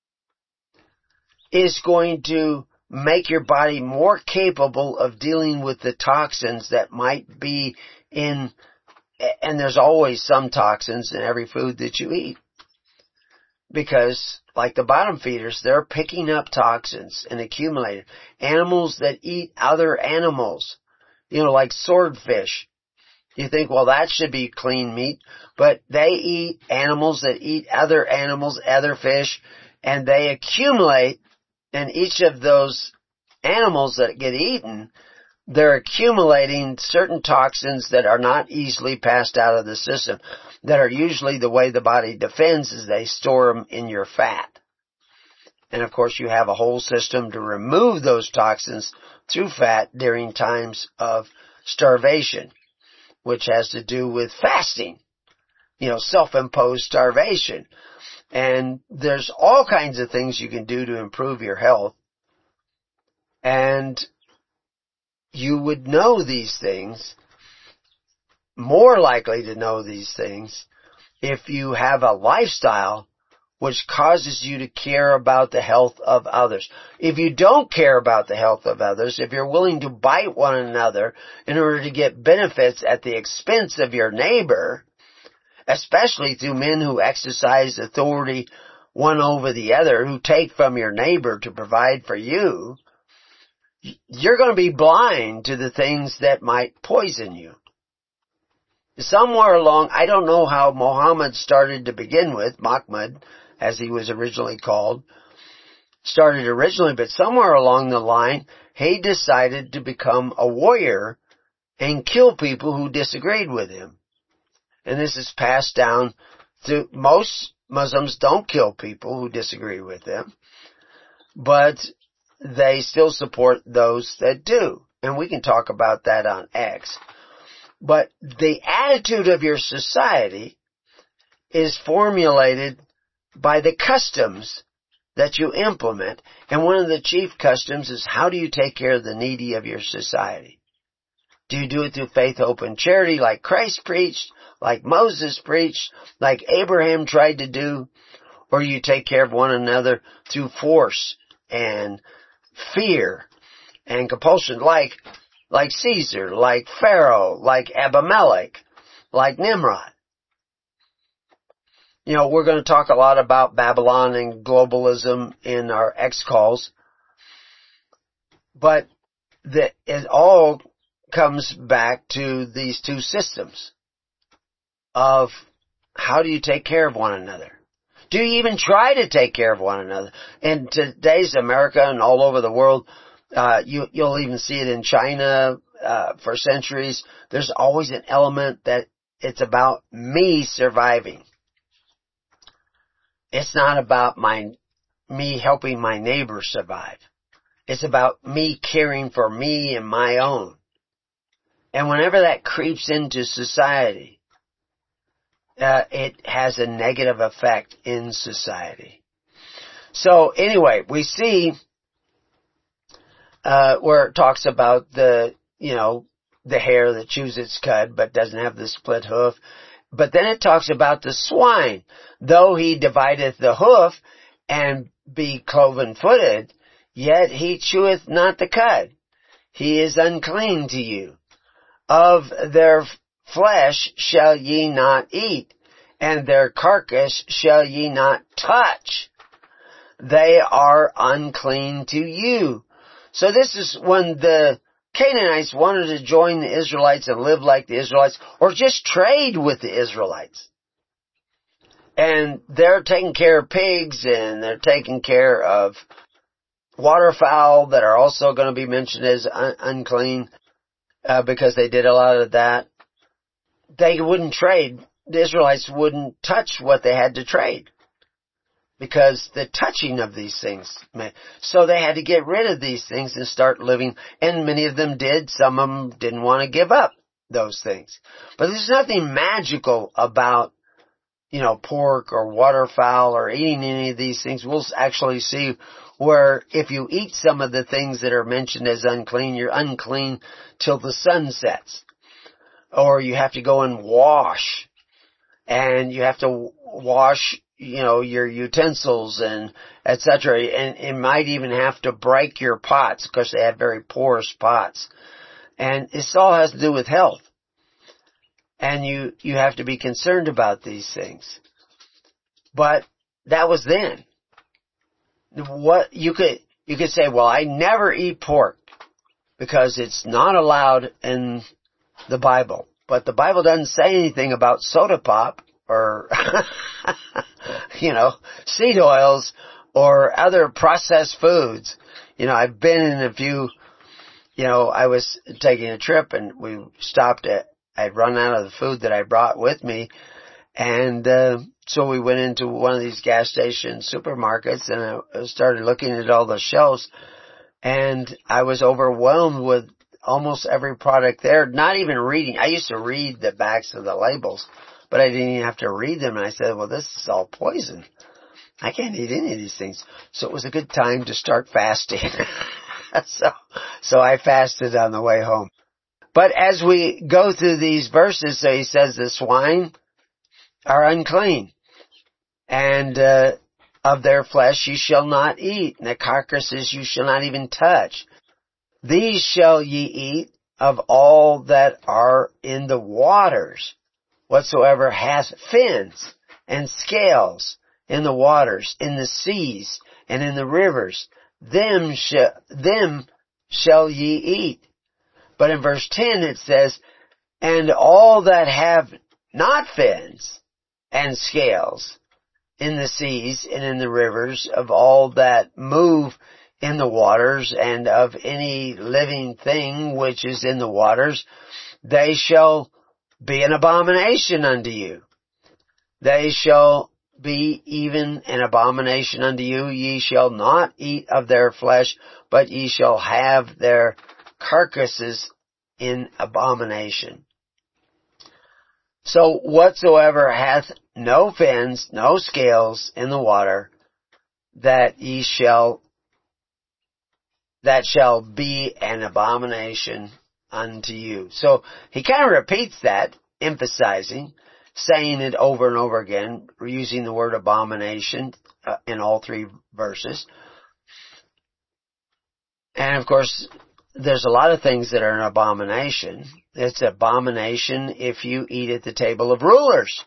is going to make your body more capable of dealing with the toxins that might be in, and there's always some toxins in every food that you eat. Because, like the bottom feeders, they're picking up toxins and accumulating. Animals that eat other animals, you know, like swordfish. You think, well, that should be clean meat, but they eat animals that eat other animals, other fish, and they accumulate. And each of those animals that get eaten, they're accumulating certain toxins that are not easily passed out of the system, that are usually the way the body defends is they store them in your fat. And of course you have a whole system to remove those toxins through fat during times of starvation, which has to do with fasting, you know, self-imposed starvation. And there's all kinds of things you can do to improve your health. And you would know these things, more likely to know these things, if you have a lifestyle which causes you to care about the health of others. If you don't care about the health of others, if you're willing to bite one another in order to get benefits at the expense of your neighbor, especially through men who exercise authority one over the other, who take from your neighbor to provide for you, you're going to be blind to the things that might poison you. Somewhere along, I don't know how Muhammad started to begin with, Mahmud, as he was originally called, started originally, but somewhere along the line, he decided to become a warrior and kill people who disagreed with him. And this is passed down through, most Muslims don't kill people who disagree with them, but they still support those that do. And we can talk about that on X. But the attitude of your society is formulated by the customs that you implement. And one of the chief customs is, how do you take care of the needy of your society? Do you do it through faith, hope, and charity like Christ preached, like Moses preached, like Abraham tried to do? or you take care of one another through force and fear and compulsion, like, like Caesar, like Pharaoh, like Abimelech, like Nimrod. You know, we're going to talk a lot about Babylon and globalism in our X calls, but the, it all comes back to these two systems of how do you take care of one another? Do you even try to take care of one another? In today's America and all over the world, uh, you, you'll even see it in China, uh, for centuries. There's always an element that it's about me surviving. It's not about my, me helping my neighbor survive. It's about me caring for me and my own. And whenever that creeps into society, Uh, it has a negative effect in society. So anyway, we see uh, where it talks about the, you know, the hare that chews its cud but doesn't have the split hoof. But then it talks about the swine. Though he divideth the hoof and be cloven-footed, yet he cheweth not the cud. He is unclean to you. Of their flesh shall ye not eat, and their carcass shall ye not touch. They are unclean to you. So this is when the Canaanites wanted to join the Israelites and live like the Israelites, or just trade with the Israelites. And they're taking care of pigs, and they're taking care of waterfowl that are also going to be mentioned as un- unclean. Uh, because they did a lot of that. They wouldn't trade. The Israelites wouldn't touch what they had to trade. Because the touching of these things. So they had to get rid of these things and start living. And many of them did. Some of them didn't want to give up those things. But there's nothing magical about, you know, pork or waterfowl or eating any of these things. We'll actually see where if you eat some of the things that are mentioned as unclean, you're unclean till the sun sets. Or you have to go and wash. And you have to wash, you know, your utensils and et cetera. And it might even have to break your pots because they have very porous pots. And this all has to do with health. And you, you have to be concerned about these things. But that was then. What you could, you could say, well, I never eat pork because it's not allowed in the Bible. But the Bible doesn't say anything about soda pop or, you know, seed oils or other processed foods. You know, I've been in a few, you know, I was taking a trip and we stopped at, I'd run out of the food that I brought with me. And, uh, so we went into one of these gas station supermarkets and I started looking at all the shelves and I was overwhelmed with almost every product there, not even reading. I used to read the backs of the labels, but I didn't even have to read them. And I said, well, this is all poison. I can't eat any of these things. So it was a good time to start fasting. so, so I fasted on the way home. But as we go through these verses, so he says the swine are unclean. And uh, of their flesh you shall not eat, and the carcasses you shall not even touch. These shall ye eat of all that are in the waters, whatsoever hath fins and scales in the waters, in the seas, and in the rivers. Them, sh- them shall ye eat. But in verse ten it says, and all that have not fins and scales, in the seas and in the rivers, of all that move in the waters, and of any living thing which is in the waters, they shall be an abomination unto you. They shall be even an abomination unto you. Ye shall not eat of their flesh, but ye shall have their carcasses in abomination. So whatsoever hath no fins, no scales in the water, that ye shall, that shall be an abomination unto you. So he kind of repeats that, emphasizing, saying it over and over again, using the word abomination uh, in all three verses. And of course, there's a lot of things that are an abomination. It's an abomination if you eat at the table of rulers.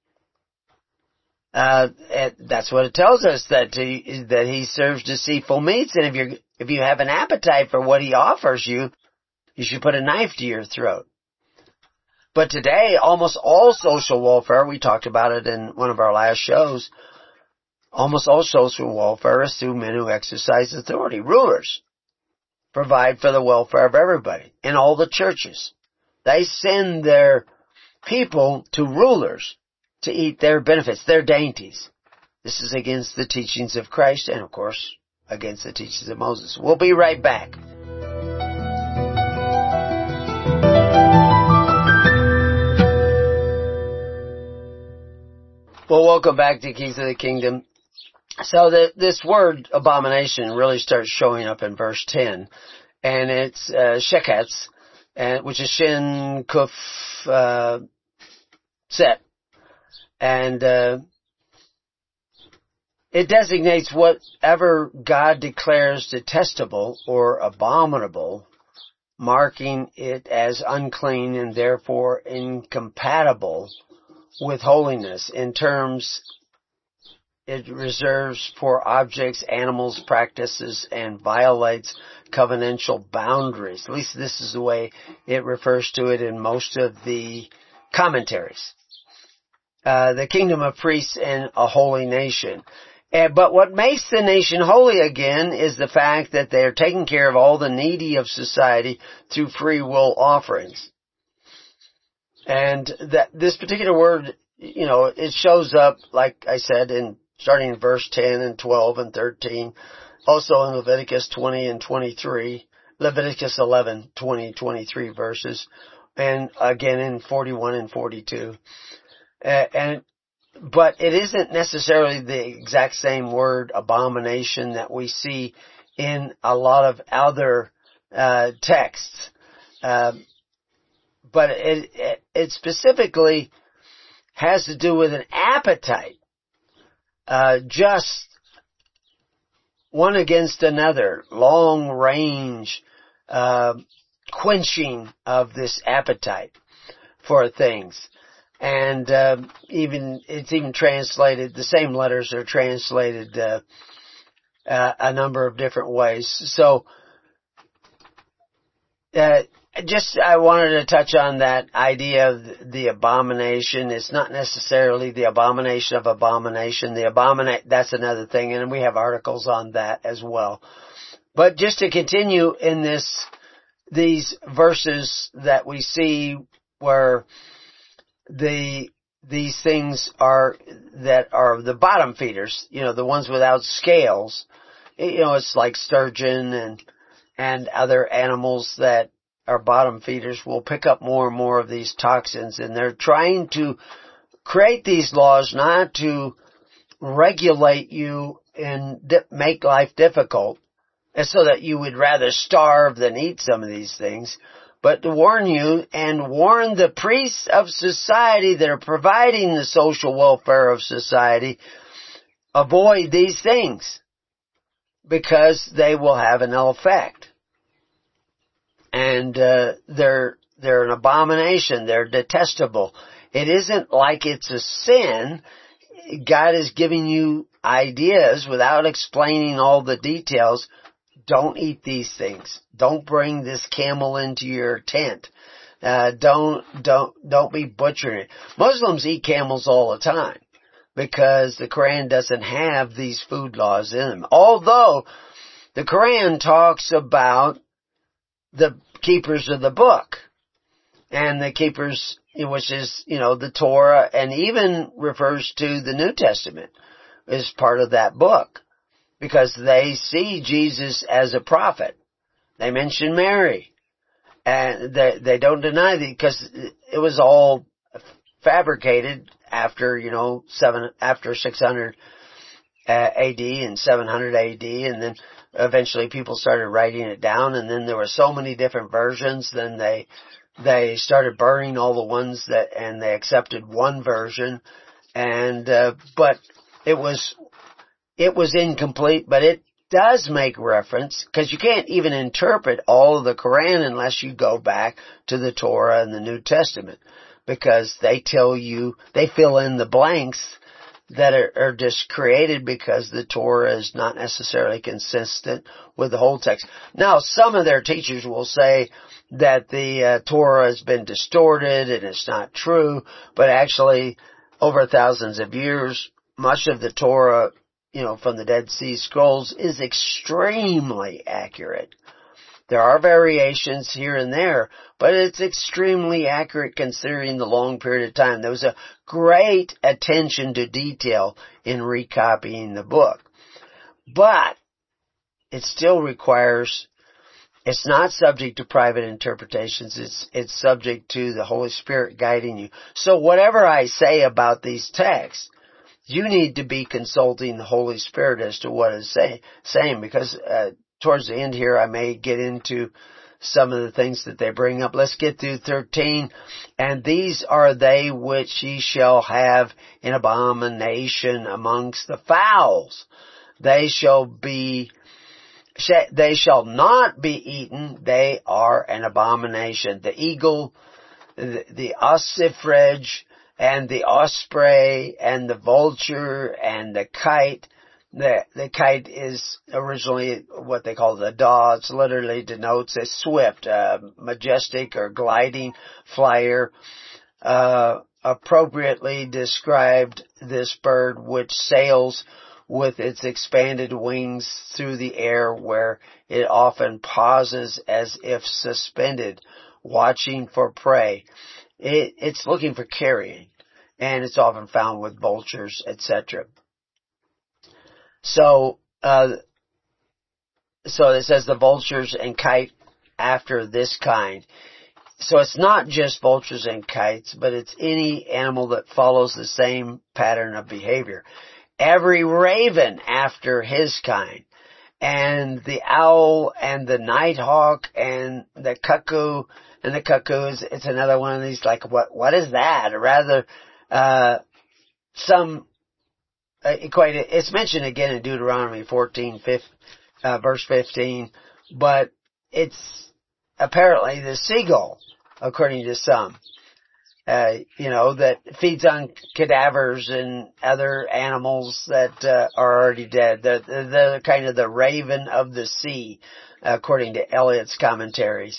Uh, it, that's what it tells us, that he, that he serves deceitful meats, and if you if you have an appetite for what he offers you, you should put a knife to your throat. But today, almost all social welfare, we talked about it in one of our last shows, almost all social welfare is through men who exercise authority. Rulers provide for the welfare of everybody in all the churches. They send their people to rulers to eat their benefits, their dainties. This is against the teachings of Christ and, of course, against the teachings of Moses. We'll be right back. Well, welcome back to Keys of the Kingdom. So the, this word abomination really starts showing up in verse ten, and it's uh, sheketz, and which is shin kuf uh, set, and uh, it designates whatever God declares detestable or abominable, marking it as unclean and therefore incompatible with holiness. In terms it reserves for objects, animals, practices, and violates covenantal boundaries. At least this is the way it refers to it in most of the commentaries. Uh, the kingdom of priests and a holy nation. Uh, but what makes the nation holy again is the fact that they are taking care of all the needy of society through free will offerings. And that this particular word, you know, it shows up, like I said, in starting in verse ten and twelve and thirteen, also in Leviticus twenty and twenty-three, Leviticus eleven, twenty, twenty-three verses, and again in forty-one and forty-two. Uh, and but it isn't necessarily the exact same word abomination that we see in a lot of other uh, texts. Uh, but it, it, it specifically has to do with an appetite, uh, just one against another, long range, uh, quenching of this appetite for things. And, uh, even, it's even translated, the same letters are translated, uh, uh, a number of different ways. So, uh, just, I wanted to touch on that idea of the abomination. It's not necessarily the abomination of abomination. The abominate, that's another thing, and we have articles on that as well. But just to continue in this, these verses that we see where the, these things are, that are the bottom feeders, you know, the ones without scales, you know, it's like sturgeon and, and other animals that our bottom feeders will pick up more and more of these toxins, and they're trying to create these laws not to regulate you and di- make life difficult, and so that you would rather starve than eat some of these things, but to warn you and warn the priests of society that are providing the social welfare of society, avoid these things, because they will have an ill effect. And uh, they're they're an abomination. They're detestable. It isn't like it's a sin. God is giving you ideas without explaining all the details. Don't eat these things. Don't bring this camel into your tent. Uh, don't don't don't be butchering it. Muslims eat camels all the time because the Quran doesn't have these food laws in them. Although the Quran talks about the keepers of the book, and the keepers, which is, you know, the Torah, and even refers to the New Testament as part of that book, because they see Jesus as a prophet. They mention Mary, and they, they don't deny that, because it was all fabricated after, you know, seven, after six hundred uh, A D and seven hundred A D, and then eventually people started writing it down, and then there were so many different versions, then they, they started burning all the ones that, and they accepted one version, and, uh, but it was, it was incomplete, but it does make reference, because you can't even interpret all of the Quran unless you go back to the Torah and the New Testament, because they tell you, they fill in the blanks that are, are just created because the Torah is not necessarily consistent with the whole text. Now, some of their teachers will say that the uh, Torah has been distorted and it's not true, but actually, over thousands of years, much of the Torah, you know, from the Dead Sea Scrolls is extremely accurate. There are variations here and there, but it's extremely accurate considering the long period of time. There was a great attention to detail in recopying the book. But it still requires, it's not subject to private interpretations. It's, it's subject to the Holy Spirit guiding you. So whatever I say about these texts, you need to be consulting the Holy Spirit as to what it's say, saying, because uh, towards the end here I may get into some of the things that they bring up. Let's get through thirteen. And these are they which ye shall have in abomination amongst the fowls. They shall be, they shall not be eaten. They are an abomination. The eagle, the, the ossifrage, and the osprey, and the vulture, and the kite. The, the kite is originally what they call the daw. It literally denotes a swift, uh, majestic, or gliding flyer. Uh, appropriately described this bird which sails with its expanded wings through the air, where it often pauses as if suspended, watching for prey. It, it's looking for carrion, and it's often found with vultures, et cetera. So, uh, so it says the vultures and kite after this kind. So it's not just vultures and kites, but it's any animal that follows the same pattern of behavior. Every raven after his kind, and the owl and the nighthawk and the cuckoo. And the cuckoo is, it's another one of these, like, what, what is that? Or rather, uh, some, uh, equate it, it's mentioned again in Deuteronomy fourteen, fifteen, uh, verse fifteen, but it's apparently the seagull, according to some, uh, you know, that feeds on cadavers and other animals that, uh, are already dead. They're, they're kind of the raven of the sea, according to Eliot's commentaries.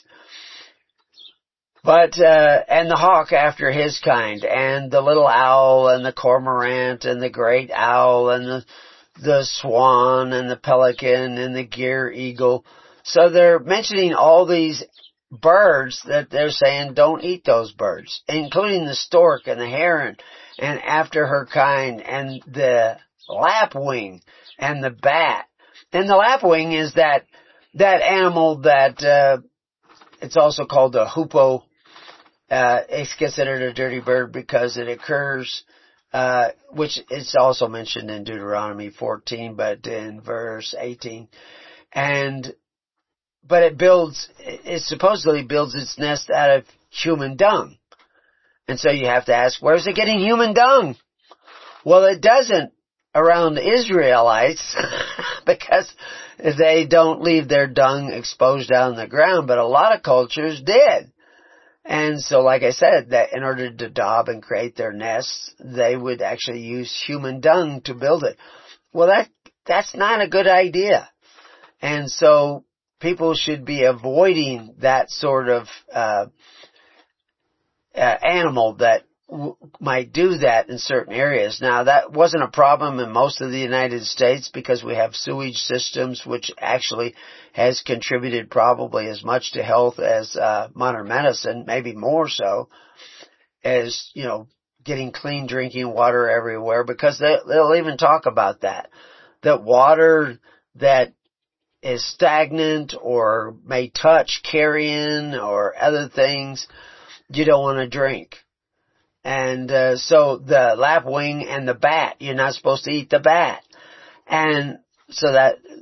But, uh, and the hawk after his kind, and the little owl, and the cormorant, and the great owl, and the, the swan, and the pelican, and the gier eagle. So they're mentioning all these birds that they're saying don't eat those birds, including the stork, and the heron, and after her kind, and the lapwing, and the bat. And the lapwing is that, that animal that, uh, it's also called the hoopoe. Uh, it's considered a dirty bird because it occurs, uh, which is also mentioned in Deuteronomy fourteen, but in verse eighteen. And, but it builds, it supposedly builds its nest out of human dung. And so you have to ask, where's it getting human dung? Well, it doesn't around the Israelites because they don't leave their dung exposed out on the ground, but a lot of cultures did. And so, like I said, that in order to daub and create their nests, they would actually use human dung to build it. Well, that, that's not a good idea. And so, people should be avoiding that sort of, uh, uh animal that w- might do that in certain areas. Now, that wasn't a problem in most of the United States because we have sewage systems, which actually has contributed probably as much to health as uh modern medicine, maybe more so, as, you know, getting clean drinking water everywhere, because they, they'll even talk about that. That water that is stagnant or may touch carrion or other things, you don't want to drink. And uh, so the lapwing and the bat, you're not supposed to eat the bat. And so that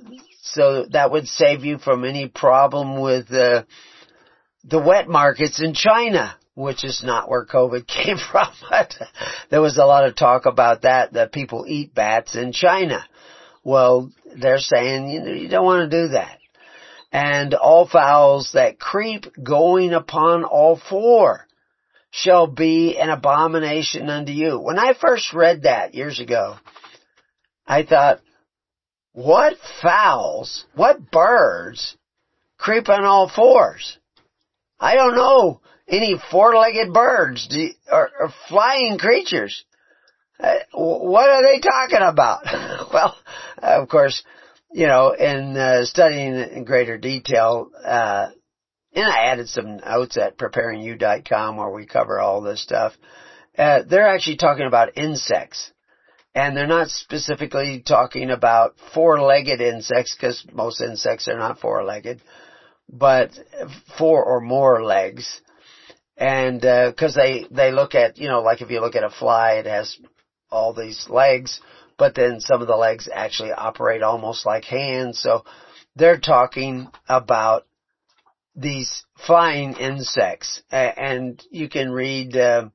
So that would save you from any problem with uh, the wet markets in China, which is not where COVID came from. But there was a lot of talk about that, that people eat bats in China. Well, they're saying, you know, you don't want to do that. And all fowls that creep going upon all four shall be an abomination unto you. When I first read that years ago, I thought, what fowls, what birds creep on all fours? I don't know any four-legged birds do you, or, or flying creatures. Uh, what are they talking about? Well, of course, you know, in uh, studying it in greater detail, uh, and I added some notes at preparing you dot com where we cover all this stuff, uh, they're actually talking about insects. And they're not specifically talking about four-legged insects, because most insects are not four-legged, but four or more legs. And uh 'cause they, they look at, you know, like if you look at a fly, it has all these legs, but then some of the legs actually operate almost like hands. So they're talking about these flying insects. And you can read uh,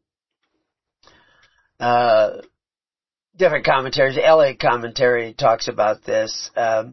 uh different commentaries. Elliott commentary talks about this, um,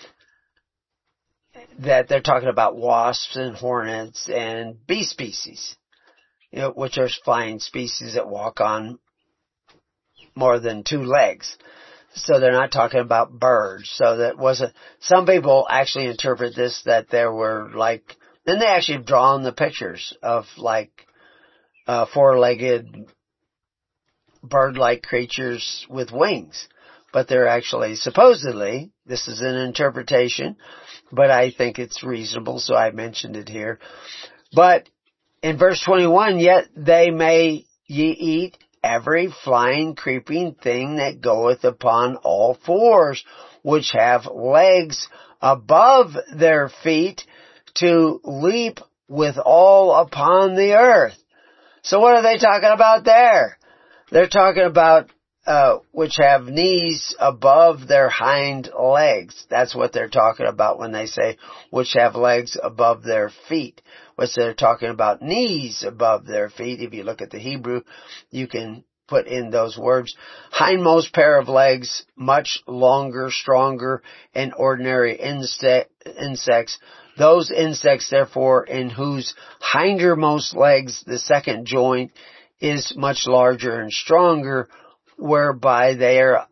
that they're talking about wasps and hornets and bee species, you know, which are flying species that walk on more than two legs. So they're not talking about birds. So that wasn't, some people actually interpret this that there were like, then they actually have drawn the pictures of like, uh, four-legged bird-like creatures with wings. But they're actually, supposedly, this is an interpretation, but I think it's reasonable, so I mentioned it here. But in verse twenty-one, yet they may ye eat every flying, creeping thing that goeth upon all fours, which have legs above their feet to leap withal upon the earth. So what are they talking about there? They're talking about uh which have knees above their hind legs. That's what they're talking about when they say which have legs above their feet. Which they're talking about knees above their feet. If you look at the Hebrew, you can put in those words. Hindmost pair of legs, much longer, stronger, and ordinary insects. Those insects, therefore, in whose hindermost legs, the second joint, is much larger and stronger, whereby they are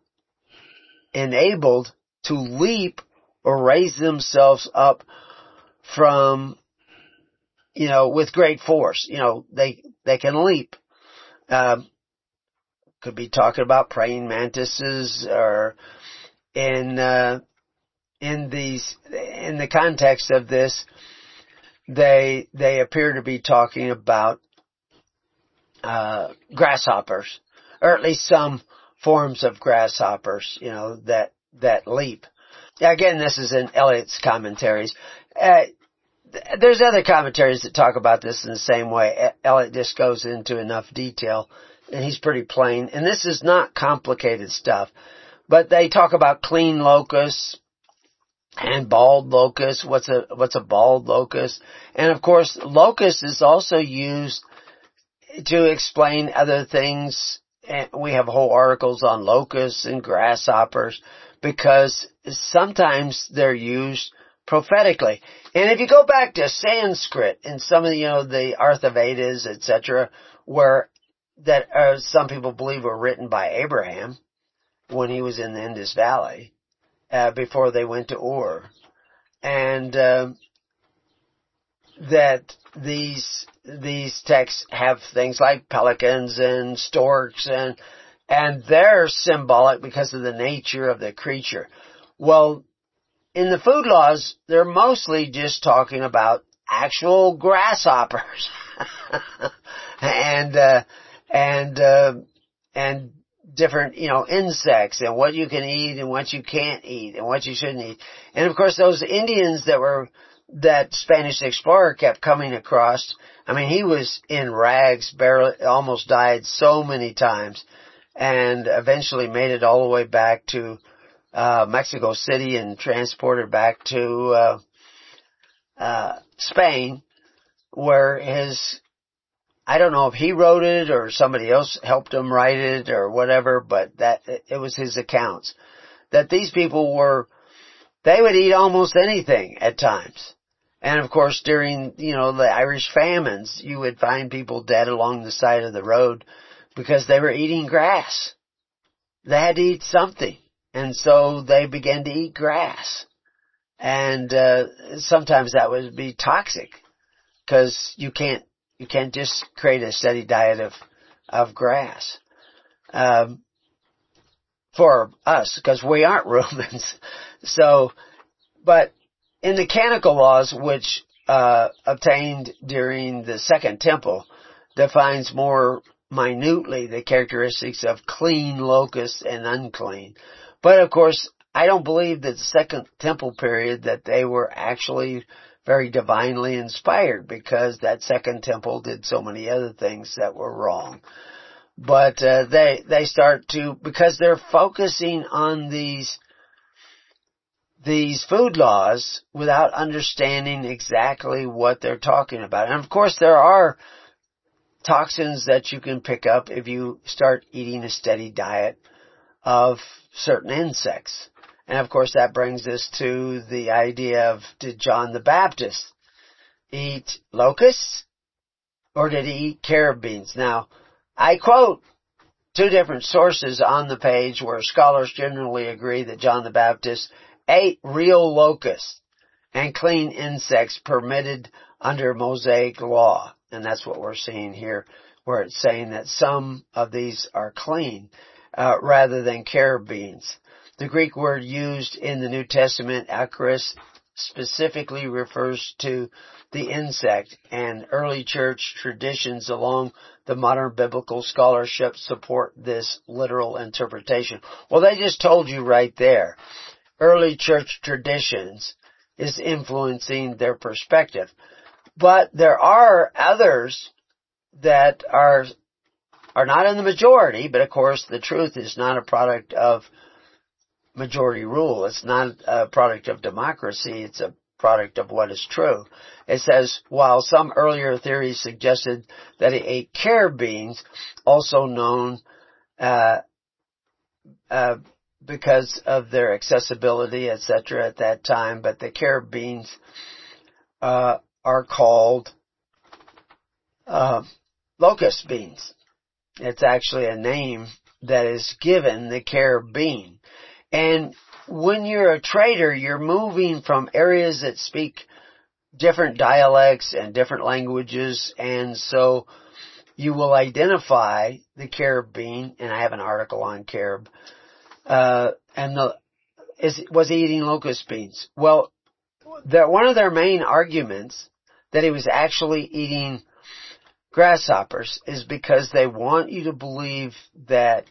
enabled to leap or raise themselves up from, you know, with great force. You know, they, they can leap. Um, could be talking about praying mantises, or in, uh, in these, in the context of this, they, they appear to be talking about, uh, grasshoppers, or at least some forms of grasshoppers, you know, that, that leap. Again, this is in Elliott's commentaries. Uh, there's other commentaries that talk about this in the same way. Elliott just goes into enough detail, and he's pretty plain. And this is not complicated stuff, but they talk about clean locusts and bald locusts. What's a, what's a bald locust? And of course, locust is also used to explain other things. And we have whole articles on locusts and grasshoppers because sometimes they're used prophetically. And if you go back to Sanskrit and some of the, you know, the Artha-Vedas, et cetera, where that uh, some people believe were written by Abraham when he was in the Indus Valley, uh, before they went to Ur. And, um, that these, these texts have things like pelicans and storks, and, and they're symbolic because of the nature of the creature. Well, in the food laws, they're mostly just talking about actual grasshoppers. and, uh, and, uh, and different, you know, insects, and what you can eat and what you can't eat and what you shouldn't eat. And of course those Indians that were, that Spanish explorer kept coming across, I mean, he was in rags, barely, almost died so many times, and eventually made it all the way back to uh, Mexico City and transported back to, uh, uh, Spain, where his, I don't know if he wrote it or somebody else helped him write it or whatever, but that, it was his accounts. That these people were, they would eat almost anything at times. And of course during, you know, the Irish famines, you would find people dead along the side of the road because they were eating grass. They had to eat something. And so they began to eat grass. And, uh, sometimes that would be toxic. Cause you can't, you can't just create a steady diet of, of grass. Um, for us, because we aren't Romans. So, but in the canonical laws, which, uh, obtained during the Second Temple, defines more minutely the characteristics of clean locusts and unclean. But of course, I don't believe that the Second Temple period that they were actually very divinely inspired, because that Second Temple did so many other things that were wrong. But uh, they they start to, because they're focusing on these these food laws without understanding exactly what they're talking about. And of course there are toxins that you can pick up if you start eating a steady diet of certain insects. And of course that brings us to the idea of, did John the Baptist eat locusts or did he eat carob beans? Now, I quote two different sources on the page where scholars generally agree that John the Baptist ate real locusts and clean insects permitted under Mosaic law. And that's what we're seeing here, where it's saying that some of these are clean, uh, rather than carob beans. The Greek word used in the New Testament, acharis, specifically refers to the insect, and early church traditions along the modern biblical scholarship support this literal interpretation. Well, they just told you right there. Early church traditions is influencing their perspective. But there are others that are are not in the majority, but of course the truth is not a product of majority rule. It's not a product of democracy. It's a product of what is true. It says, while some earlier theories suggested that he ate carob beans, also known uh, uh, because of their accessibility, et cetera, at that time, but the carob beans uh, are called uh, locust beans. It's actually a name that is given the carob bean. And when you're a trader, you're moving from areas that speak different dialects and different languages, and so you will identify the carob bean, and I have an article on carob, uh, and the, is, was he eating locust beans? Well, the, one of their main arguments that he was actually eating grasshoppers is because they want you to believe that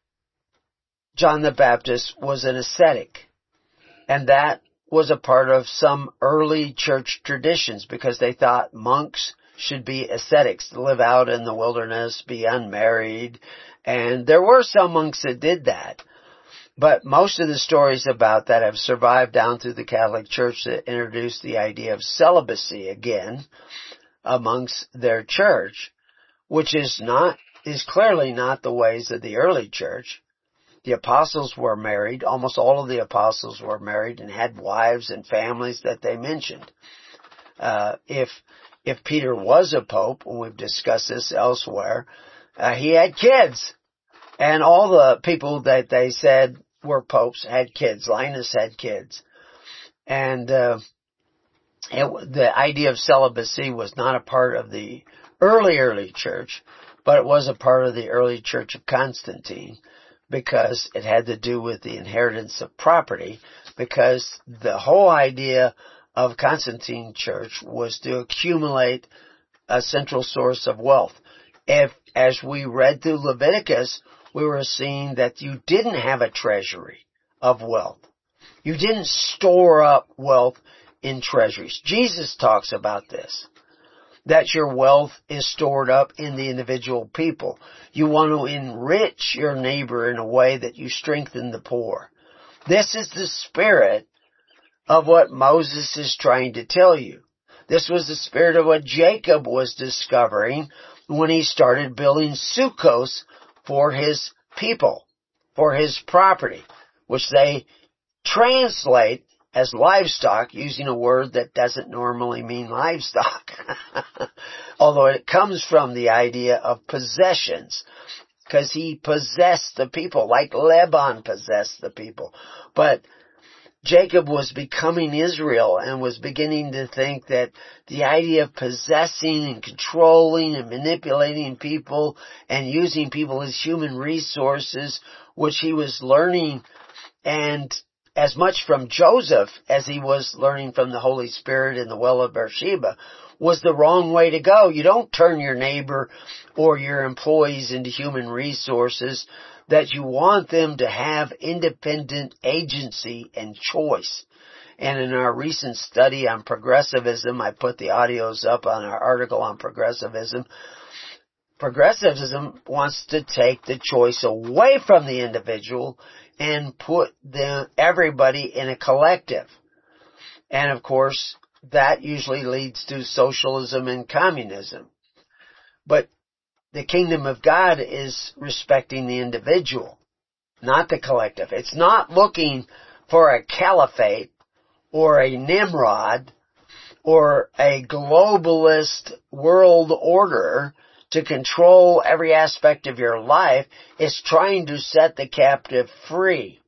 John the Baptist was an ascetic. And that was a part of some early church traditions, because they thought monks should be ascetics, live out in the wilderness, be unmarried. And there were some monks that did that. But most of the stories about that have survived down through the Catholic Church that introduced the idea of celibacy again amongst their church, which is not, is clearly not the ways of the early church. The apostles were married. Almost all of the apostles were married and had wives and families that they mentioned. Uh, if, if Peter was a pope, and we've discussed this elsewhere, uh, he had kids. And all the people that they said were popes had kids. Linus had kids. And, uh, it, the idea of celibacy was not a part of the early, early church, but it was a part of the early church of Constantine, because it had to do with the inheritance of property, because the whole idea of Constantine Church was to accumulate a central source of wealth. If, as we read through Leviticus, we were seeing that you didn't have a treasury of wealth. You didn't store up wealth in treasuries. Jesus talks about this, that your wealth is stored up in the individual people. You want to enrich your neighbor in a way that you strengthen the poor. This is the spirit of what Moses is trying to tell you. This was the spirit of what Jacob was discovering when he started building sukkos for his people, for his property, which they translate as livestock, using a word that doesn't normally mean livestock. Although it comes from the idea of possessions, because he possessed the people, like Laban possessed the people. But Jacob was becoming Israel and was beginning to think that the idea of possessing and controlling and manipulating people and using people as human resources, which he was learning and as much from Joseph as he was learning from the Holy Spirit in the well of Beersheba, was the wrong way to go. You don't turn your neighbor or your employees into human resources, that you want them to have independent agency and choice. And in our recent study on progressivism, I put the audios up on our article on progressivism. Progressivism wants to take the choice away from the individual and put them, everybody in a collective. And of course, that usually leads to socialism and communism. But the kingdom of God is respecting the individual, not the collective. It's not looking for a caliphate or a Nimrod or a globalist world order to control every aspect of your life. It's trying to set the captive free.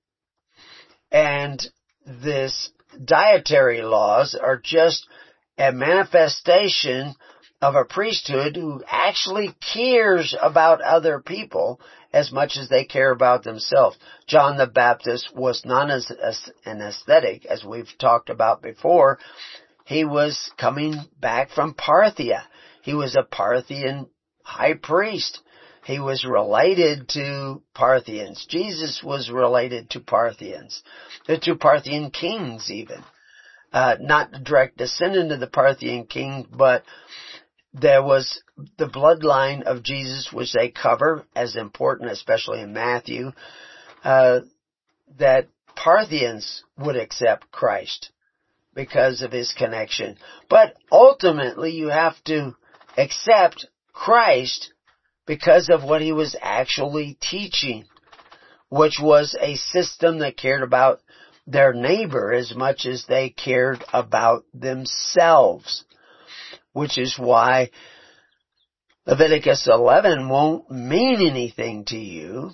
And this dietary laws are just a manifestation of a priesthood who actually cares about other people as much as they care about themselves. John the Baptist was not as, as an ascetic, as we've talked about before. He was coming back from Parthia. He was a Parthian high priest. He was related to Parthians. Jesus was related to Parthians, to Parthian kings even. Uh, not a direct descendant of the Parthian king, but there was the bloodline of Jesus, which they cover as important, especially in Matthew, uh, that Parthians would accept Christ because of his connection. But ultimately, you have to accept Christ because of what he was actually teaching, which was a system that cared about their neighbor as much as they cared about themselves. Which is why Leviticus eleven won't mean anything to you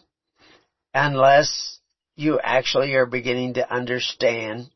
unless you actually are beginning to understand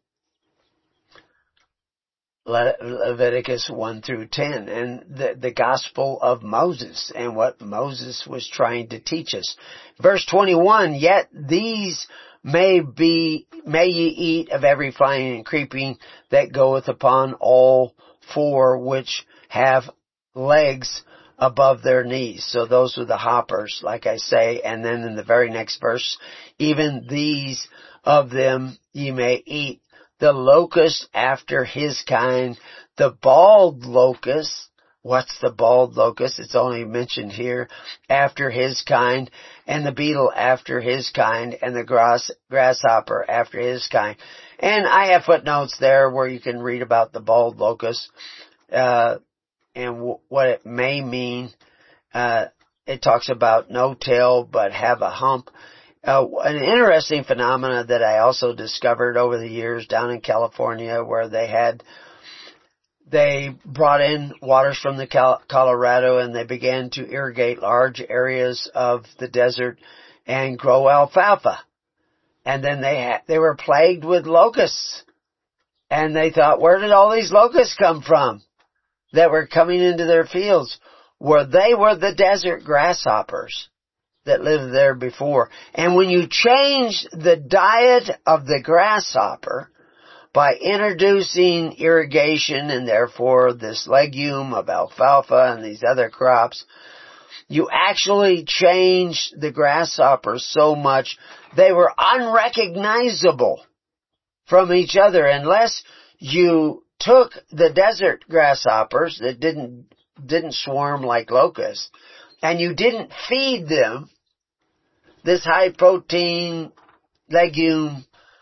Le- Leviticus one through ten and the, the gospel of Moses and what Moses was trying to teach us. Verse twenty-one, yet these may be, may ye eat of every flying and creeping that goeth upon all four which have legs above their knees. So those are the hoppers, like I say. And then in the very next verse, even these of them ye may eat. The locust after his kind, the bald locust. What's the bald locust? It's only mentioned here. After his kind, and the beetle after his kind, and the grass, grasshopper after his kind. And I have footnotes there where you can read about the bald locust, uh, and w- what it may mean. Uh, it talks about no tail, but have a hump. Uh, an interesting phenomena that I also discovered over the years down in California, where they had, they brought in waters from the Cal- Colorado and they began to irrigate large areas of the desert and grow alfalfa. And then they had, they were plagued with locusts. And they thought, where did all these locusts come from that were coming into their fields? Where they were the desert grasshoppers that lived there before. And when you change the diet of the grasshopper by introducing irrigation and therefore this legume of alfalfa and these other crops, you actually change the grasshoppers so much they were unrecognizable from each other unless you took the desert grasshoppers that didn't didn't swarm like locusts and you didn't feed them this high protein legume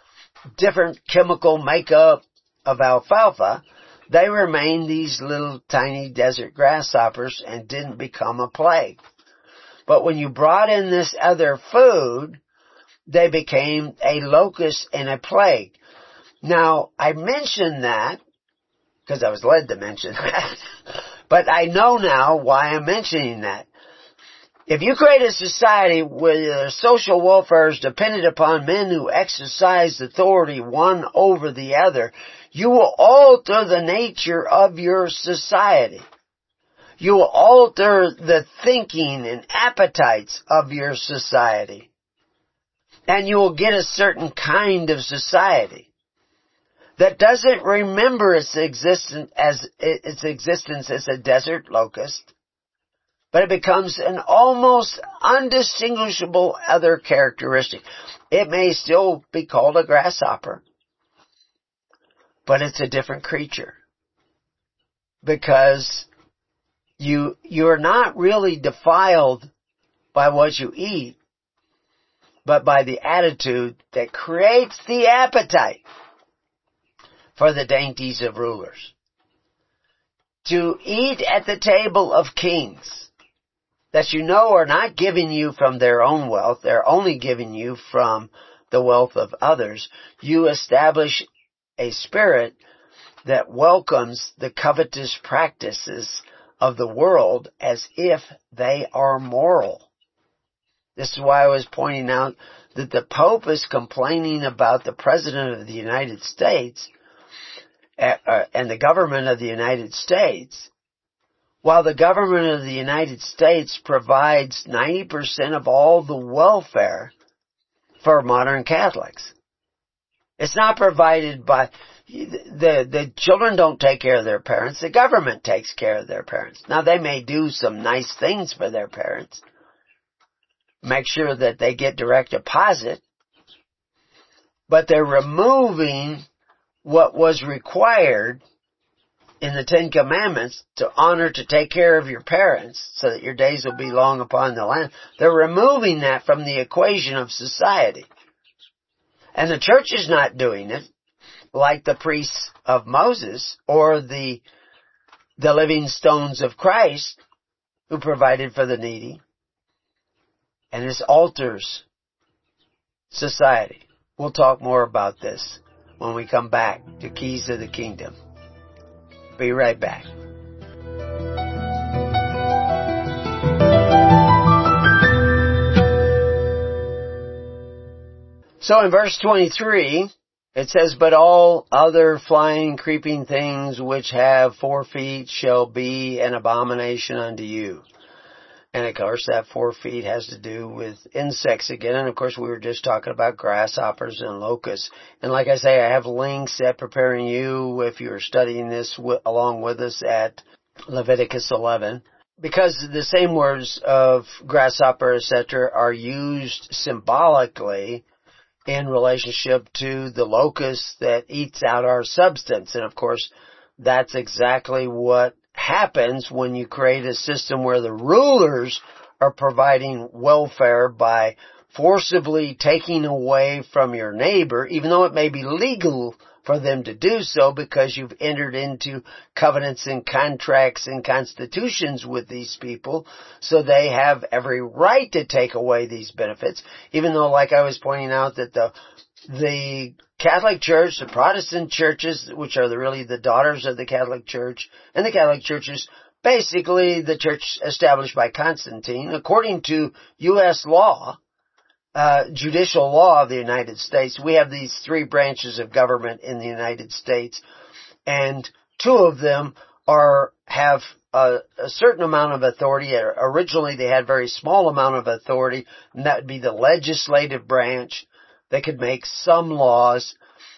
different chemical makeup of alfalfa, they remained these little tiny desert grasshoppers and didn't become a plague. But when you brought in this other food, they became a locust and a plague. Now, I mentioned that because I was led to mention that. But I know now why I'm mentioning that. If you create a society where social welfare is dependent upon men who exercise authority one over the other, you will alter the nature of your society. You will alter the thinking and appetites of your society. And you will get a certain kind of society that doesn't remember its existence as its existence as a desert locust, but it becomes an almost undistinguishable other characteristic. It may still be called a grasshopper, but it's a different creature. Because you, you're not really defiled by what you eat, but by the attitude that creates the appetite for the dainties of rulers. To eat at the table of kings that you know are not giving you from their own wealth, they're only giving you from the wealth of others, you establish a spirit that welcomes the covetous practices of the world as if they are moral. This is why I was pointing out that the Pope is complaining about the President of the United States and the government of the United States, while the government of the United States provides ninety percent of all the welfare for modern Catholics. It's not provided by, the, the children don't take care of their parents, the government takes care of their parents. Now they may do some nice things for their parents, make sure that they get direct deposit, but they're removing what was required in the Ten Commandments to honor, to take care of your parents so that your days will be long upon the land. They're removing that from the equation of society. And the church is not doing it like the priests of Moses or the, the living stones of Christ who provided for the needy. And this alters society. We'll talk more about this when we come back to Keys of the Kingdom. Be right back. So in verse twenty-three, it says, "But all other flying, creeping things which have four feet shall be an abomination unto you." And of course that four feet has to do with insects again. And of course we were just talking about grasshoppers and locusts. And like I say, I have links at Preparing You if you're studying this w- along with us at Leviticus eleven. Because the same words of grasshopper, et cetera are used symbolically in relationship to the locust that eats out our substance. And of course that's exactly what happens when you create a system where the rulers are providing welfare by forcibly taking away from your neighbor, even though it may be legal for them to do so because you've entered into covenants and contracts and constitutions with these people, so they have every right to take away these benefits, even though, like I was pointing out, that the the Catholic Church, the Protestant churches, which are the, really the daughters of the Catholic Church, and the Catholic Church is basically the church established by Constantine, according to U S law, uh, judicial law of the United States. We have these three branches of government in the United States, and two of them are, have a, a certain amount of authority. Originally they had very small amount of authority, and that would be the legislative branch. They could make some laws,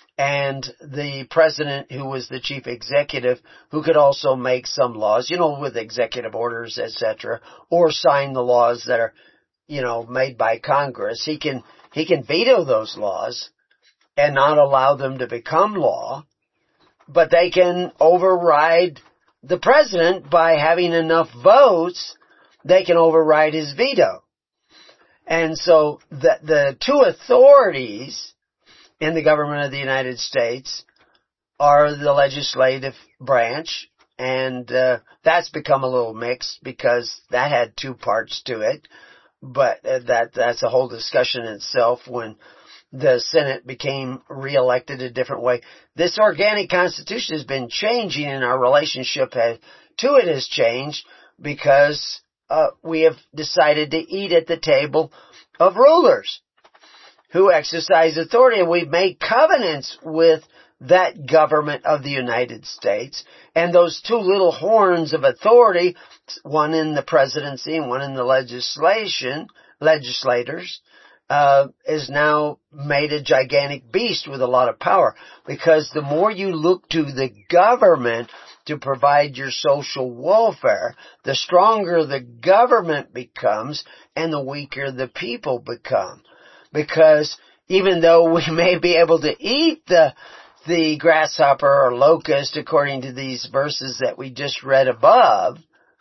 and the president, who was the chief executive, who could also make some laws, you know, with executive orders, et cetera, or sign the laws that are, you know, made by Congress. He can, he can veto those laws and not allow them to become law, but they can override the president by having enough votes. They can override his veto. And so the, the two authorities in the government of the United States are the legislative branch, and uh, that's become a little mixed because that had two parts to it. But uh, that that's a whole discussion in itself when the Senate became reelected a different way. This organic constitution has been changing, and our relationship has, to it has changed because uh, we have decided to eat at the table of rulers who exercise authority, and we've made covenants with that government of the United States, and those two little horns of authority, one in the presidency and one in the legislation, legislators, uh, is now made a gigantic beast with a lot of power. Because the more you look to the government to provide your social welfare, the stronger the government becomes and the weaker the people become. Because even though we may be able to eat the the grasshopper or locust according to these verses that we just read above,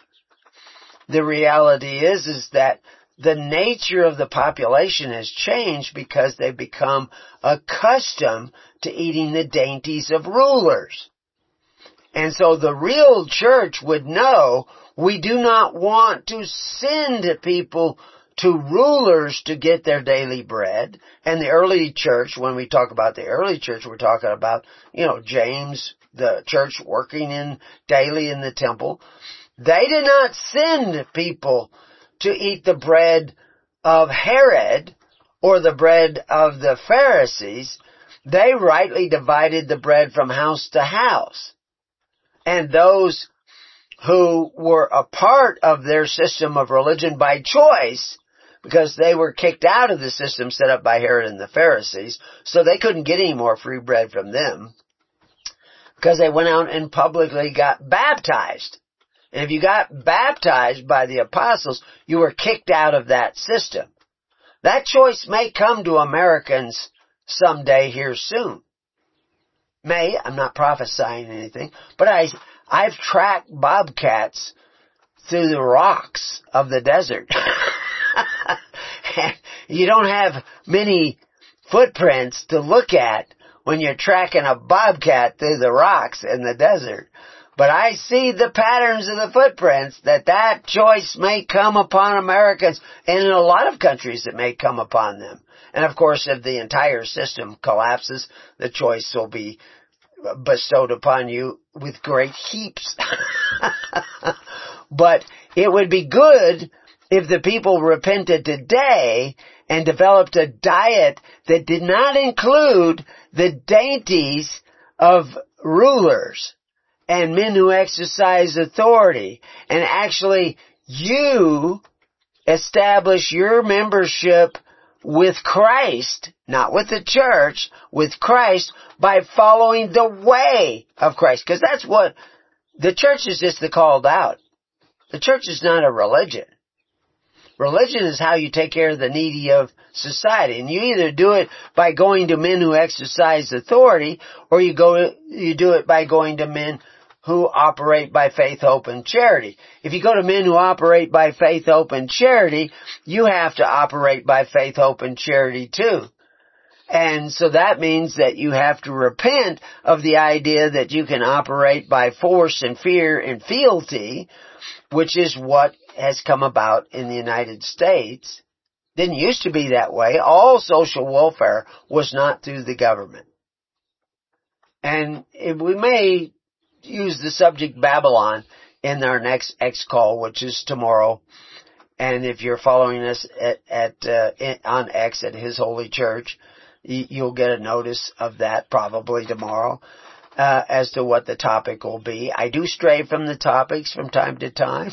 the reality is, is that the nature of the population has changed because they've become accustomed to eating the dainties of rulers. And so the real church would know we do not want to send people to rulers to get their daily bread. And the early church, when we talk about the early church, we're talking about, you know, James, the church working in daily in the temple. They did not send people to eat the bread of Herod or the bread of the Pharisees. They rightly divided the bread from house to house. And those who were a part of their system of religion by choice, because they were kicked out of the system set up by Herod and the Pharisees, so they couldn't get any more free bread from them, because they went out and publicly got baptized. And if you got baptized by the apostles, you were kicked out of that system. That choice may come to Americans someday here soon. May, I'm not prophesying anything, but I, I've tracked bobcats through the rocks of the desert. You don't have many footprints to look at when you're tracking a bobcat through the rocks in the desert. But I see the patterns of the footprints that that choice may come upon Americans, and in a lot of countries it may come upon them. And of course, if the entire system collapses, the choice will be bestowed upon you with great heaps. But it would be good if the people repented today and developed a diet that did not include the dainties of rulers and men who exercise authority, and actually you establish your membership with Christ, not with the church, with Christ, by following the way of Christ. Because that's what, the church is just the called out. The church is not a religion. Religion is how you take care of the needy of society. And you either do it by going to men who exercise authority, or you go, you do it by going to men who operate by faith, hope, and charity. If you go to men who operate by faith, hope, and charity, you have to operate by faith, hope, and charity too. And so that means that you have to repent of the idea that you can operate by force and fear and fealty, which is what has come about in the United States. Didn't used to be that way. All social welfare was not through the government. And we may use the subject Babylon in our next X call, which is tomorrow. And if you're following us at, at uh, on X at His Holy Church, you'll get a notice of that probably tomorrow uh, as to what the topic will be. I do stray from the topics from time to time,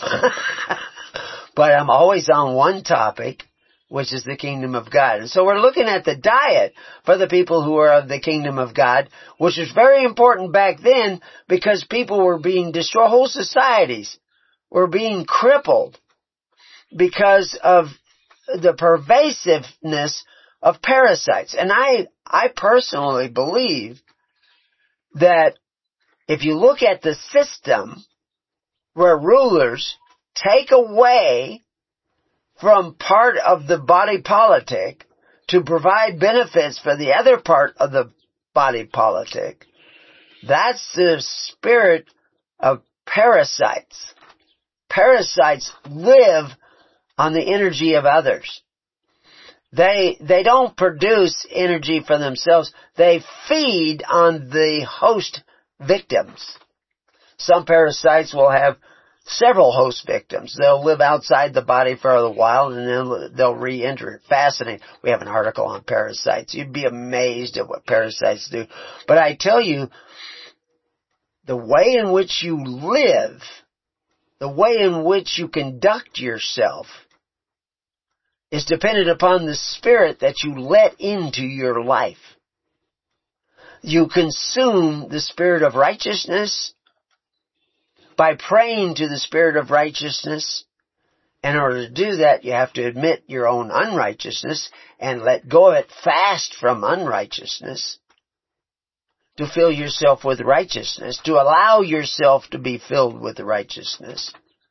but I'm always on one topic, which is the kingdom of God. And so we're looking at the diet for the people who are of the kingdom of God, which was very important back then because people were being destroyed. Whole societies were being crippled because of the pervasiveness of parasites. And I, I personally believe that if you look at the system where rulers take away from part of the body politic to provide benefits for the other part of the body politic. That's the spirit of parasites. Parasites live on the energy of others. They, they don't produce energy for themselves. They feed on the host victims. Some parasites will have several host victims. They'll live outside the body for a while and then they'll re-enter it. Fascinating. We have an article on parasites. You'd be amazed at what parasites do. But I tell you, the way in which you live, the way in which you conduct yourself is dependent upon the spirit that you let into your life. You consume the spirit of righteousness by praying to the spirit of righteousness. In order to do that, you have to admit your own unrighteousness and let go of it, fast from unrighteousness, to fill yourself with righteousness, to allow yourself to be filled with righteousness.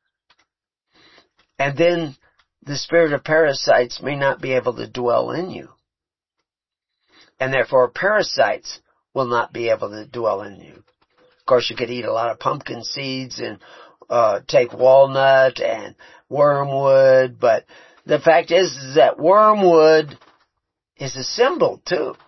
And then the spirit of parasites may not be able to dwell in you. And therefore parasites will not be able to dwell in you. Of course, you could eat a lot of pumpkin seeds and uh take walnut and wormwood, but the fact is, is that wormwood is a symbol too.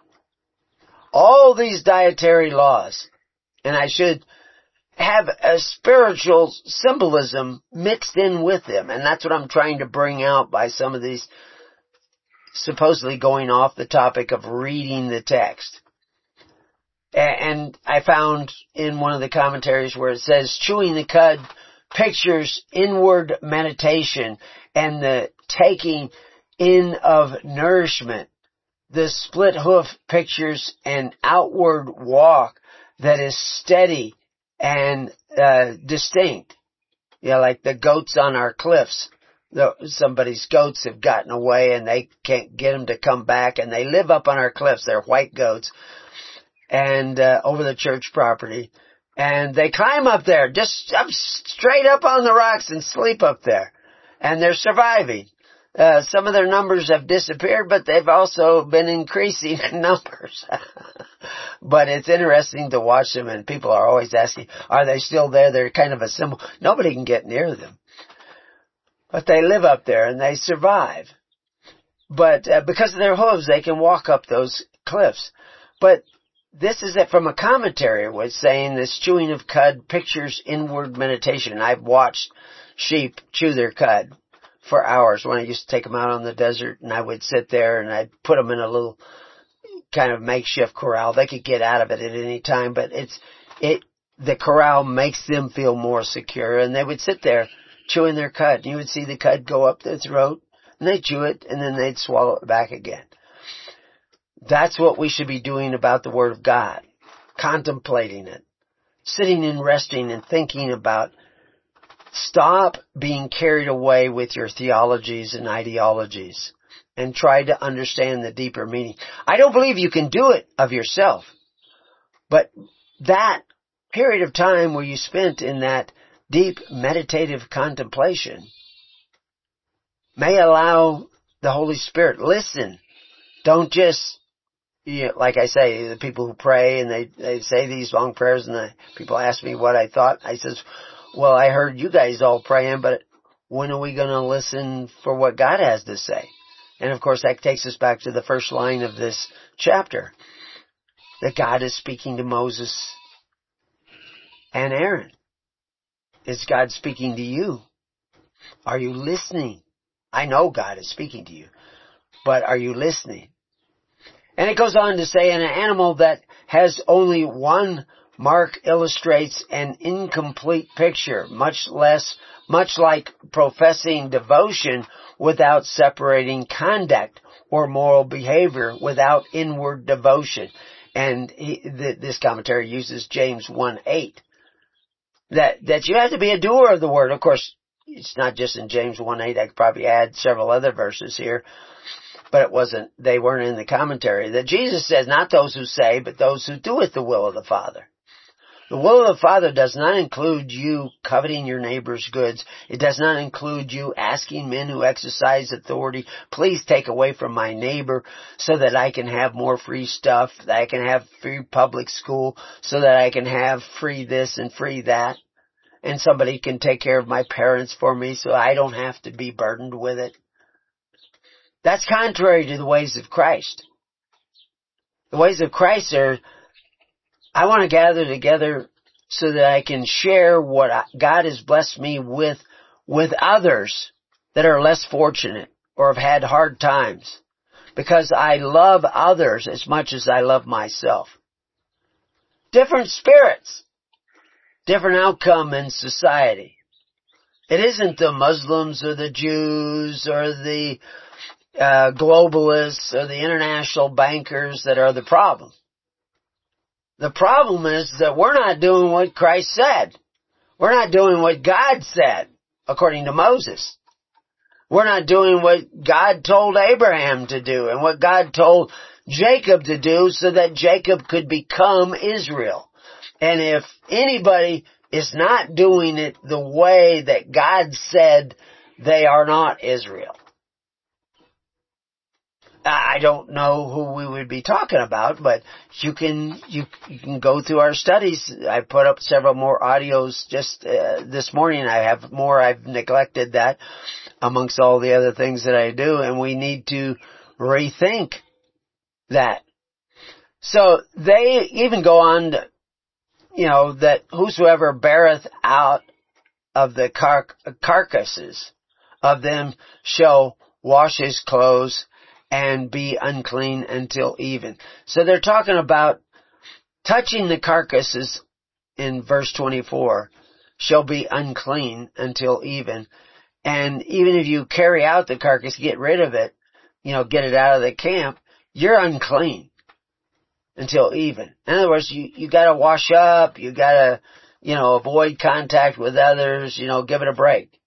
All these dietary laws, and I should have a spiritual symbolism mixed in with them, and that's what I'm trying to bring out by some of these supposedly going off the topic of reading the text. And I found in one of the commentaries where it says, chewing the cud pictures inward meditation and the taking in of nourishment. The split hoof pictures an outward walk that is steady and uh, distinct. You know, like the goats on our cliffs. The, somebody's goats have gotten away and they can't get them to come back, and they live up on our cliffs. They're white goats. And uh, over the church property, and they climb up there, just up straight up on the rocks and sleep up there, and they're surviving. Uh, some of their numbers have disappeared, but they've also been increasing in numbers. But it's interesting to watch them, and people are always asking, are they still there? They're kind of a symbol. Nobody can get near them, but they live up there and they survive. But uh, because of their hooves, they can walk up those cliffs. But this is it from a commentary, was saying this chewing of cud pictures inward meditation. I've watched sheep chew their cud for hours when I used to take them out on the desert, and I would sit there and I'd put them in a little kind of makeshift corral. They could get out of it at any time, but it's, it, the corral makes them feel more secure, and they would sit there chewing their cud. You would see the cud go up their throat, and they'd chew it, and then they'd swallow it back again. That's what we should be doing about the Word of God. Contemplating it. Sitting and resting and thinking about. Stop being carried away with your theologies and ideologies. And try to understand the deeper meaning. I don't believe you can do it of yourself. But that period of time where you spent in that deep meditative contemplation may allow the Holy Spirit. Listen. Don't just, you know, like I say, the people who pray and they, they say these long prayers, and the people ask me what I thought. I says, well, I heard you guys all praying, but when are we going to listen for what God has to say? And of course that takes us back to the first line of this chapter. That God is speaking to Moses and Aaron. Is God speaking to you? Are you listening? I know God is speaking to you, but are you listening? And it goes on to say, an animal that has only one mark illustrates an incomplete picture, much less, much like professing devotion without separating conduct, or moral behavior without inward devotion. And he, th- this commentary uses James one eight. That, that you have to be a doer of the word. Of course, it's not just in James one eight. I could probably add several other verses here. But it wasn't, they weren't in the commentary. That Jesus says, not those who say, but those who doeth the will of the Father. The will of the Father does not include you coveting your neighbor's goods. It does not include you asking men who exercise authority, please take away from my neighbor so that I can have more free stuff, that I can have free public school, so that I can have free this and free that, and somebody can take care of my parents for me so I don't have to be burdened with it. That's contrary to the ways of Christ. The ways of Christ are, I want to gather together so that I can share what God has blessed me with, with others that are less fortunate or have had hard times. Because I love others as much as I love myself. Different spirits. Different outcome in society. It isn't the Muslims or the Jews or the uh, globalists or the international bankers that are the problem. The problem is that we're not doing what Christ said. We're not doing what God said, according to Moses. We're not doing what God told Abraham to do and what God told Jacob to do so that Jacob could become Israel. And if anybody is not doing it the way that God said, they are not Israel. I don't know who we would be talking about, but you can you, you can go through our studies. I put up several more audios just uh, this morning. I have more. I've neglected that amongst all the other things that I do, and we need to rethink that. So they even go on to, you know, that whosoever beareth out of the car- carcasses of them shall wash his clothes and be unclean until even. So they're talking about touching the carcasses in verse twenty-four shall be unclean until even. And even if you carry out the carcass, get rid of it, you know, get it out of the camp, you're unclean until even. In other words, you, you gotta wash up, you gotta, you know, avoid contact with others, you know, give it a break.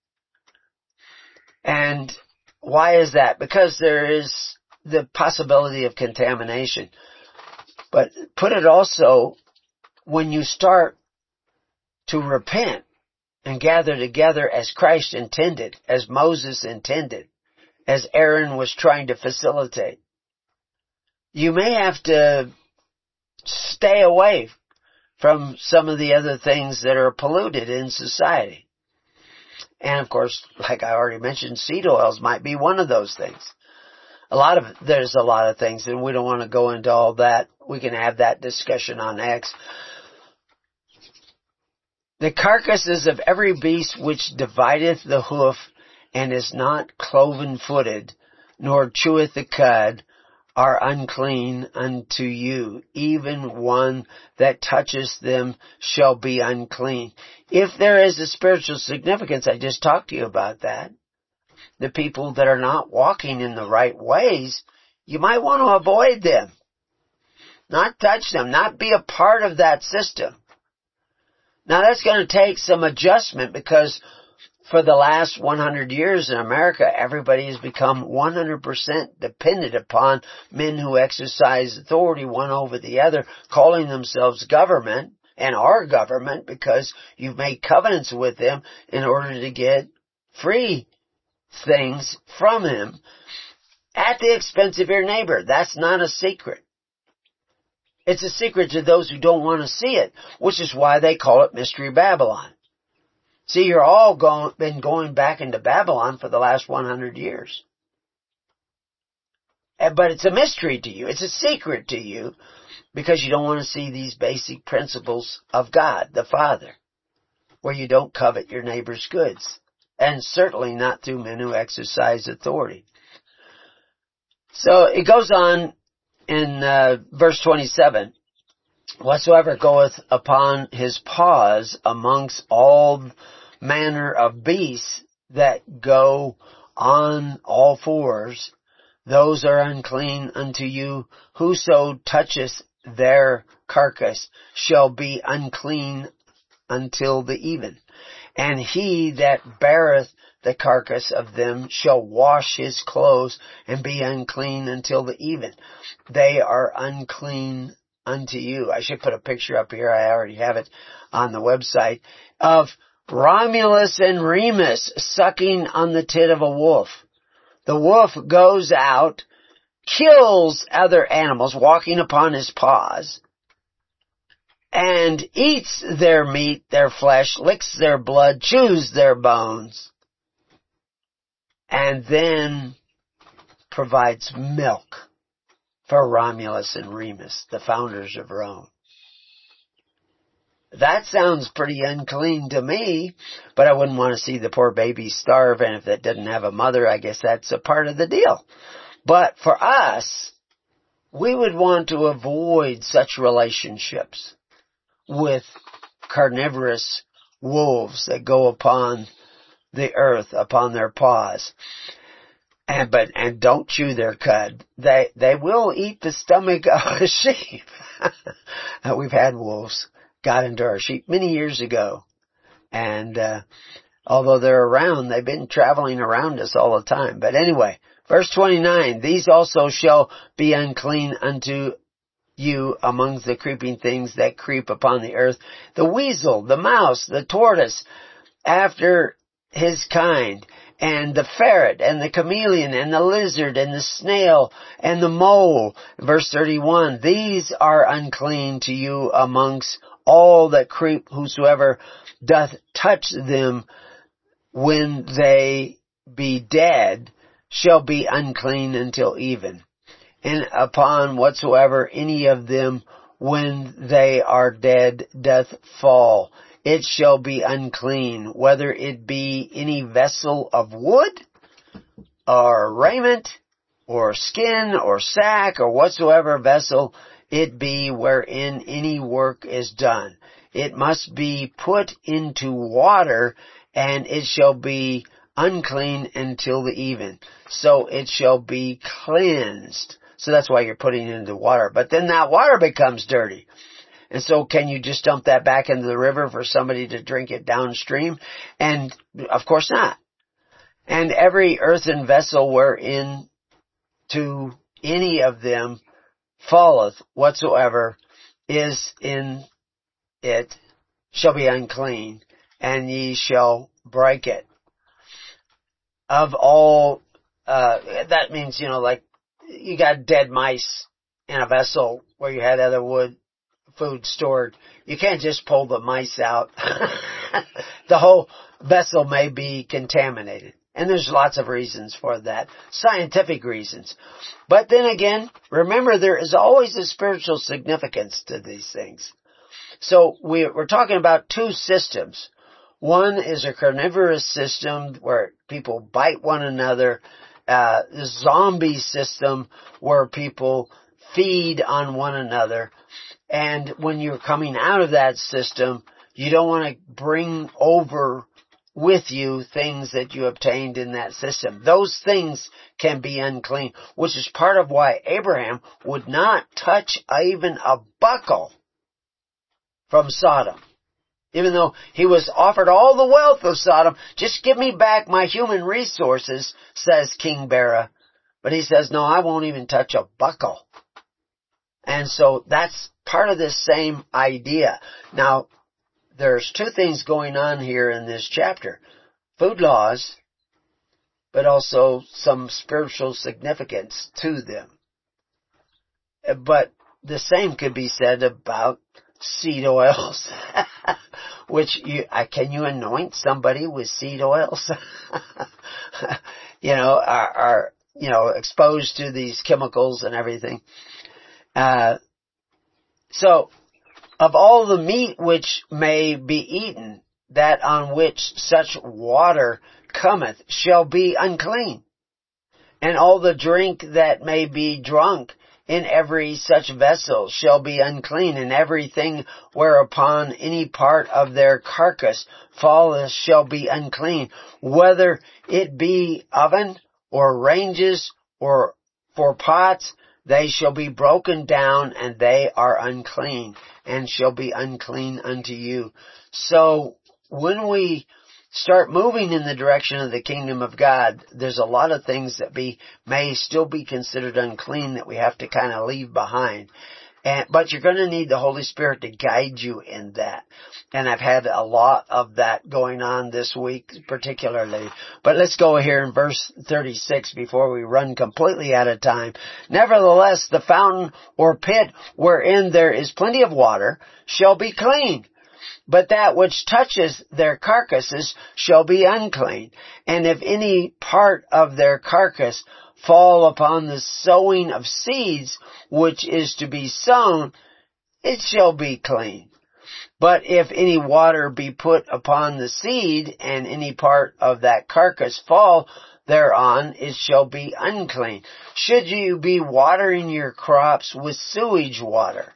And why is that? Because there is the possibility of contamination. But put it also, when you start to repent and gather together as Christ intended, as Moses intended, as Aaron was trying to facilitate, you may have to stay away from some of the other things that are polluted in society. And of course, like I already mentioned, seed oils might be one of those things. A lot of, there's a lot of things, and we don't want to go into all that. We can have that discussion on X. The carcasses of every beast which divideth the hoof, and is not cloven-footed, nor cheweth the cud, are unclean unto you. Even one that touches them shall be unclean. If there is a spiritual significance, I just talked to you about that. The people that are not walking in the right ways, you might want to avoid them. Not touch them, not be a part of that system. Now that's going to take some adjustment because for the last one hundred years in America, everybody has become one hundred percent dependent upon men who exercise authority one over the other, calling themselves government and are government because you've made covenants with them in order to get free things from him at the expense of your neighbor. That's not a secret. It's a secret to those who don't want to see it, which is why they call it Mystery Babylon. See, you're all going, been going back into Babylon for the last one hundred years. But it's a mystery to you. It's a secret to you because you don't want to see these basic principles of God, the Father, where you don't covet your neighbor's goods. And certainly not through men who exercise authority. So it goes on in uh, verse twenty-seven. Whatsoever goeth upon his paws amongst all manner of beasts that go on all fours, those are unclean unto you. Whoso toucheth their carcass shall be unclean until the even. And he that beareth the carcass of them shall wash his clothes and be unclean until the even. They are unclean unto you. I should put a picture up here. I already have it on the website of Romulus and Remus sucking on the tit of a wolf. The wolf goes out, kills other animals walking upon his paws, and eats their meat, their flesh, licks their blood, chews their bones, and then provides milk for Romulus and Remus, the founders of Rome. That sounds pretty unclean to me, but I wouldn't want to see the poor baby starve, and if that doesn't have a mother, I guess that's a part of the deal. But for us, we would want to avoid such relationships with carnivorous wolves that go upon the earth, upon their paws. And, but, and don't chew their cud. They, they will eat the stomach of a sheep. We've had wolves got into our sheep many years ago. And, uh, although they're around, they've been traveling around us all the time. But anyway, verse twenty-nine, these also shall be unclean unto you amongst the creeping things that creep upon the earth. The weasel, the mouse, the tortoise, after his kind, and the ferret, and the chameleon, and the lizard, and the snail, and the mole. Verse thirty-one, these are unclean to you amongst all that creep, whosoever doth touch them when they be dead shall be unclean until even. And upon whatsoever any of them when they are dead doth fall, it shall be unclean, whether it be any vessel of wood, or raiment, or skin, or sack, or whatsoever vessel it be wherein any work is done. It must be put into water, and it shall be unclean until the even. So it shall be cleansed. So that's why you're putting it into water. But then that water becomes dirty. And so can you just dump that back into the river for somebody to drink it downstream? And of course not. And every earthen vessel wherein to any of them falleth whatsoever is in it shall be unclean, and ye shall break it. Of all, uh, that means, you know, like you got dead mice in a vessel where you had other wood, food stored. You can't just pull the mice out. The whole vessel may be contaminated. And there's lots of reasons for that. Scientific reasons. But then again, remember there is always a spiritual significance to these things. So we're talking about two systems. One is a carnivorous system where people bite one another. Uh, the zombie system where people feed on one another. And when you're coming out of that system, you don't want to bring over with you things that you obtained in that system. Those things can be unclean, which is part of why Abraham would not touch even a buckle from Sodom. Even though he was offered all the wealth of Sodom, just give me back my human resources, says King Bera. But he says, no, I won't even touch a buckle. And so that's part of this same idea. Now, there's two things going on here in this chapter. Food laws, but also some spiritual significance to them. But the same could be said about seed oils. Which, you, uh, can you anoint somebody with seed oils? you know, are, are, you know, exposed to these chemicals and everything. Uh, so, of all the meat which may be eaten, that on which such water cometh shall be unclean. And all the drink that may be drunk in every such vessel shall be unclean, and everything whereupon any part of their carcass falleth shall be unclean, whether it be oven or ranges or for pots, they shall be broken down, and they are unclean, and shall be unclean unto you. So, when we start moving in the direction of the kingdom of God, there's a lot of things that be may still be considered unclean that we have to kind of leave behind. And, but you're going to need the Holy Spirit to guide you in that. And I've had a lot of that going on this week particularly. But let's go here in verse thirty-six before we run completely out of time. Nevertheless, the fountain or pit wherein there is plenty of water shall be clean. But that which touches their carcasses shall be unclean. And if any part of their carcass fall upon the sowing of seeds, which is to be sown, it shall be clean. But if any water be put upon the seed, and any part of that carcass fall thereon, it shall be unclean. Should you be watering your crops with sewage water?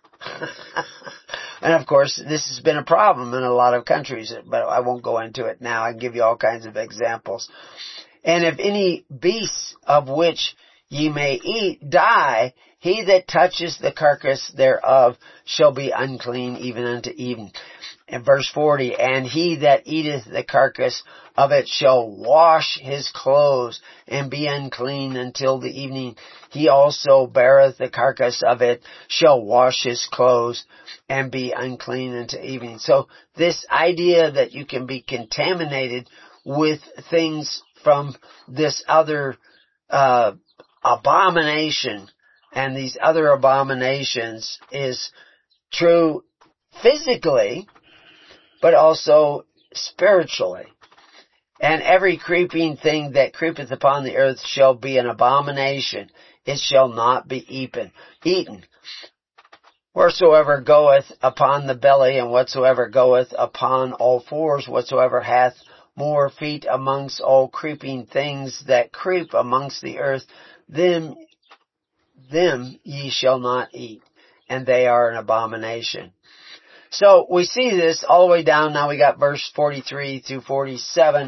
And of course, this has been a problem in a lot of countries, but I won't go into it now. I can give you all kinds of examples. And if any beasts of which ye may eat die, he that touches the carcass thereof shall be unclean even unto even. In verse forty, and he that eateth the carcass of it shall wash his clothes and be unclean until the evening. He also beareth the carcass of it shall wash his clothes and be unclean until evening. So this idea that you can be contaminated with things from this other uh abomination and these other abominations is true physically, but also spiritually. And every creeping thing that creepeth upon the earth shall be an abomination. It shall not be eaten. Eaten. Wheresoever goeth upon the belly, and whatsoever goeth upon all fours, whatsoever hath more feet amongst all creeping things that creep amongst the earth, them, them ye shall not eat, and they are an abomination. So we see this all the way down. Now we got verse forty-three through forty-seven,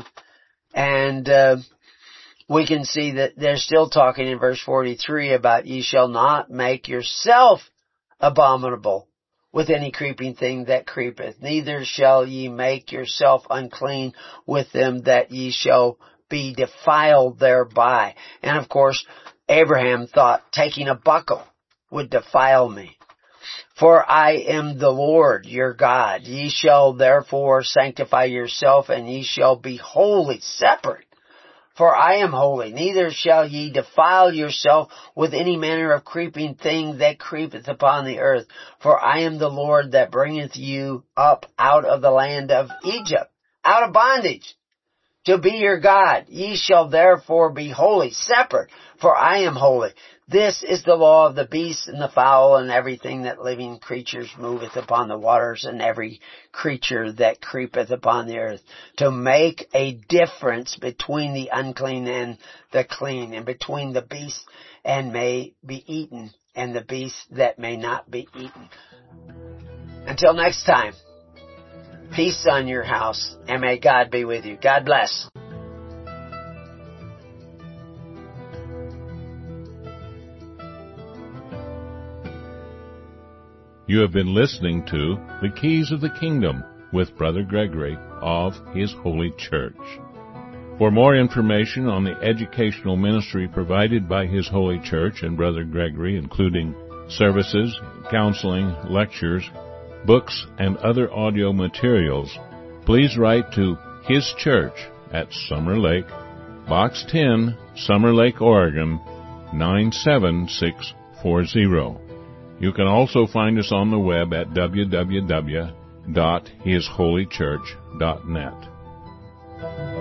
and uh, we can see that they're still talking in verse forty-three about ye shall not make yourself abominable with any creeping thing that creepeth, neither shall ye make yourself unclean with them that ye shall be defiled thereby. And of course, Abraham thought taking a buckle would defile me. For I am the Lord your God. Ye shall therefore sanctify yourself, and ye shall be holy, separate. For I am holy, neither shall ye defile yourself with any manner of creeping thing that creepeth upon the earth. For I am the Lord that bringeth you up out of the land of Egypt, out of bondage, to be your God. Ye shall therefore be holy, separate, for I am holy. This is the law of the beasts and the fowl and everything that living creatures moveth upon the waters, and every creature that creepeth upon the earth, to make a difference between the unclean and the clean, and between the beast and may be eaten and the beast that may not be eaten. Until next time, peace on your house, and may God be with you. God bless. You have been listening to The Keys of the Kingdom with Brother Gregory of His Holy Church. For more information on the educational ministry provided by His Holy Church and Brother Gregory, including services, counseling, lectures, books, and other audio materials, please write to His Church at Summer Lake, Box ten, Summer Lake, Oregon, nine seven six four zero. You can also find us on the web at w w w dot his holy church dot net.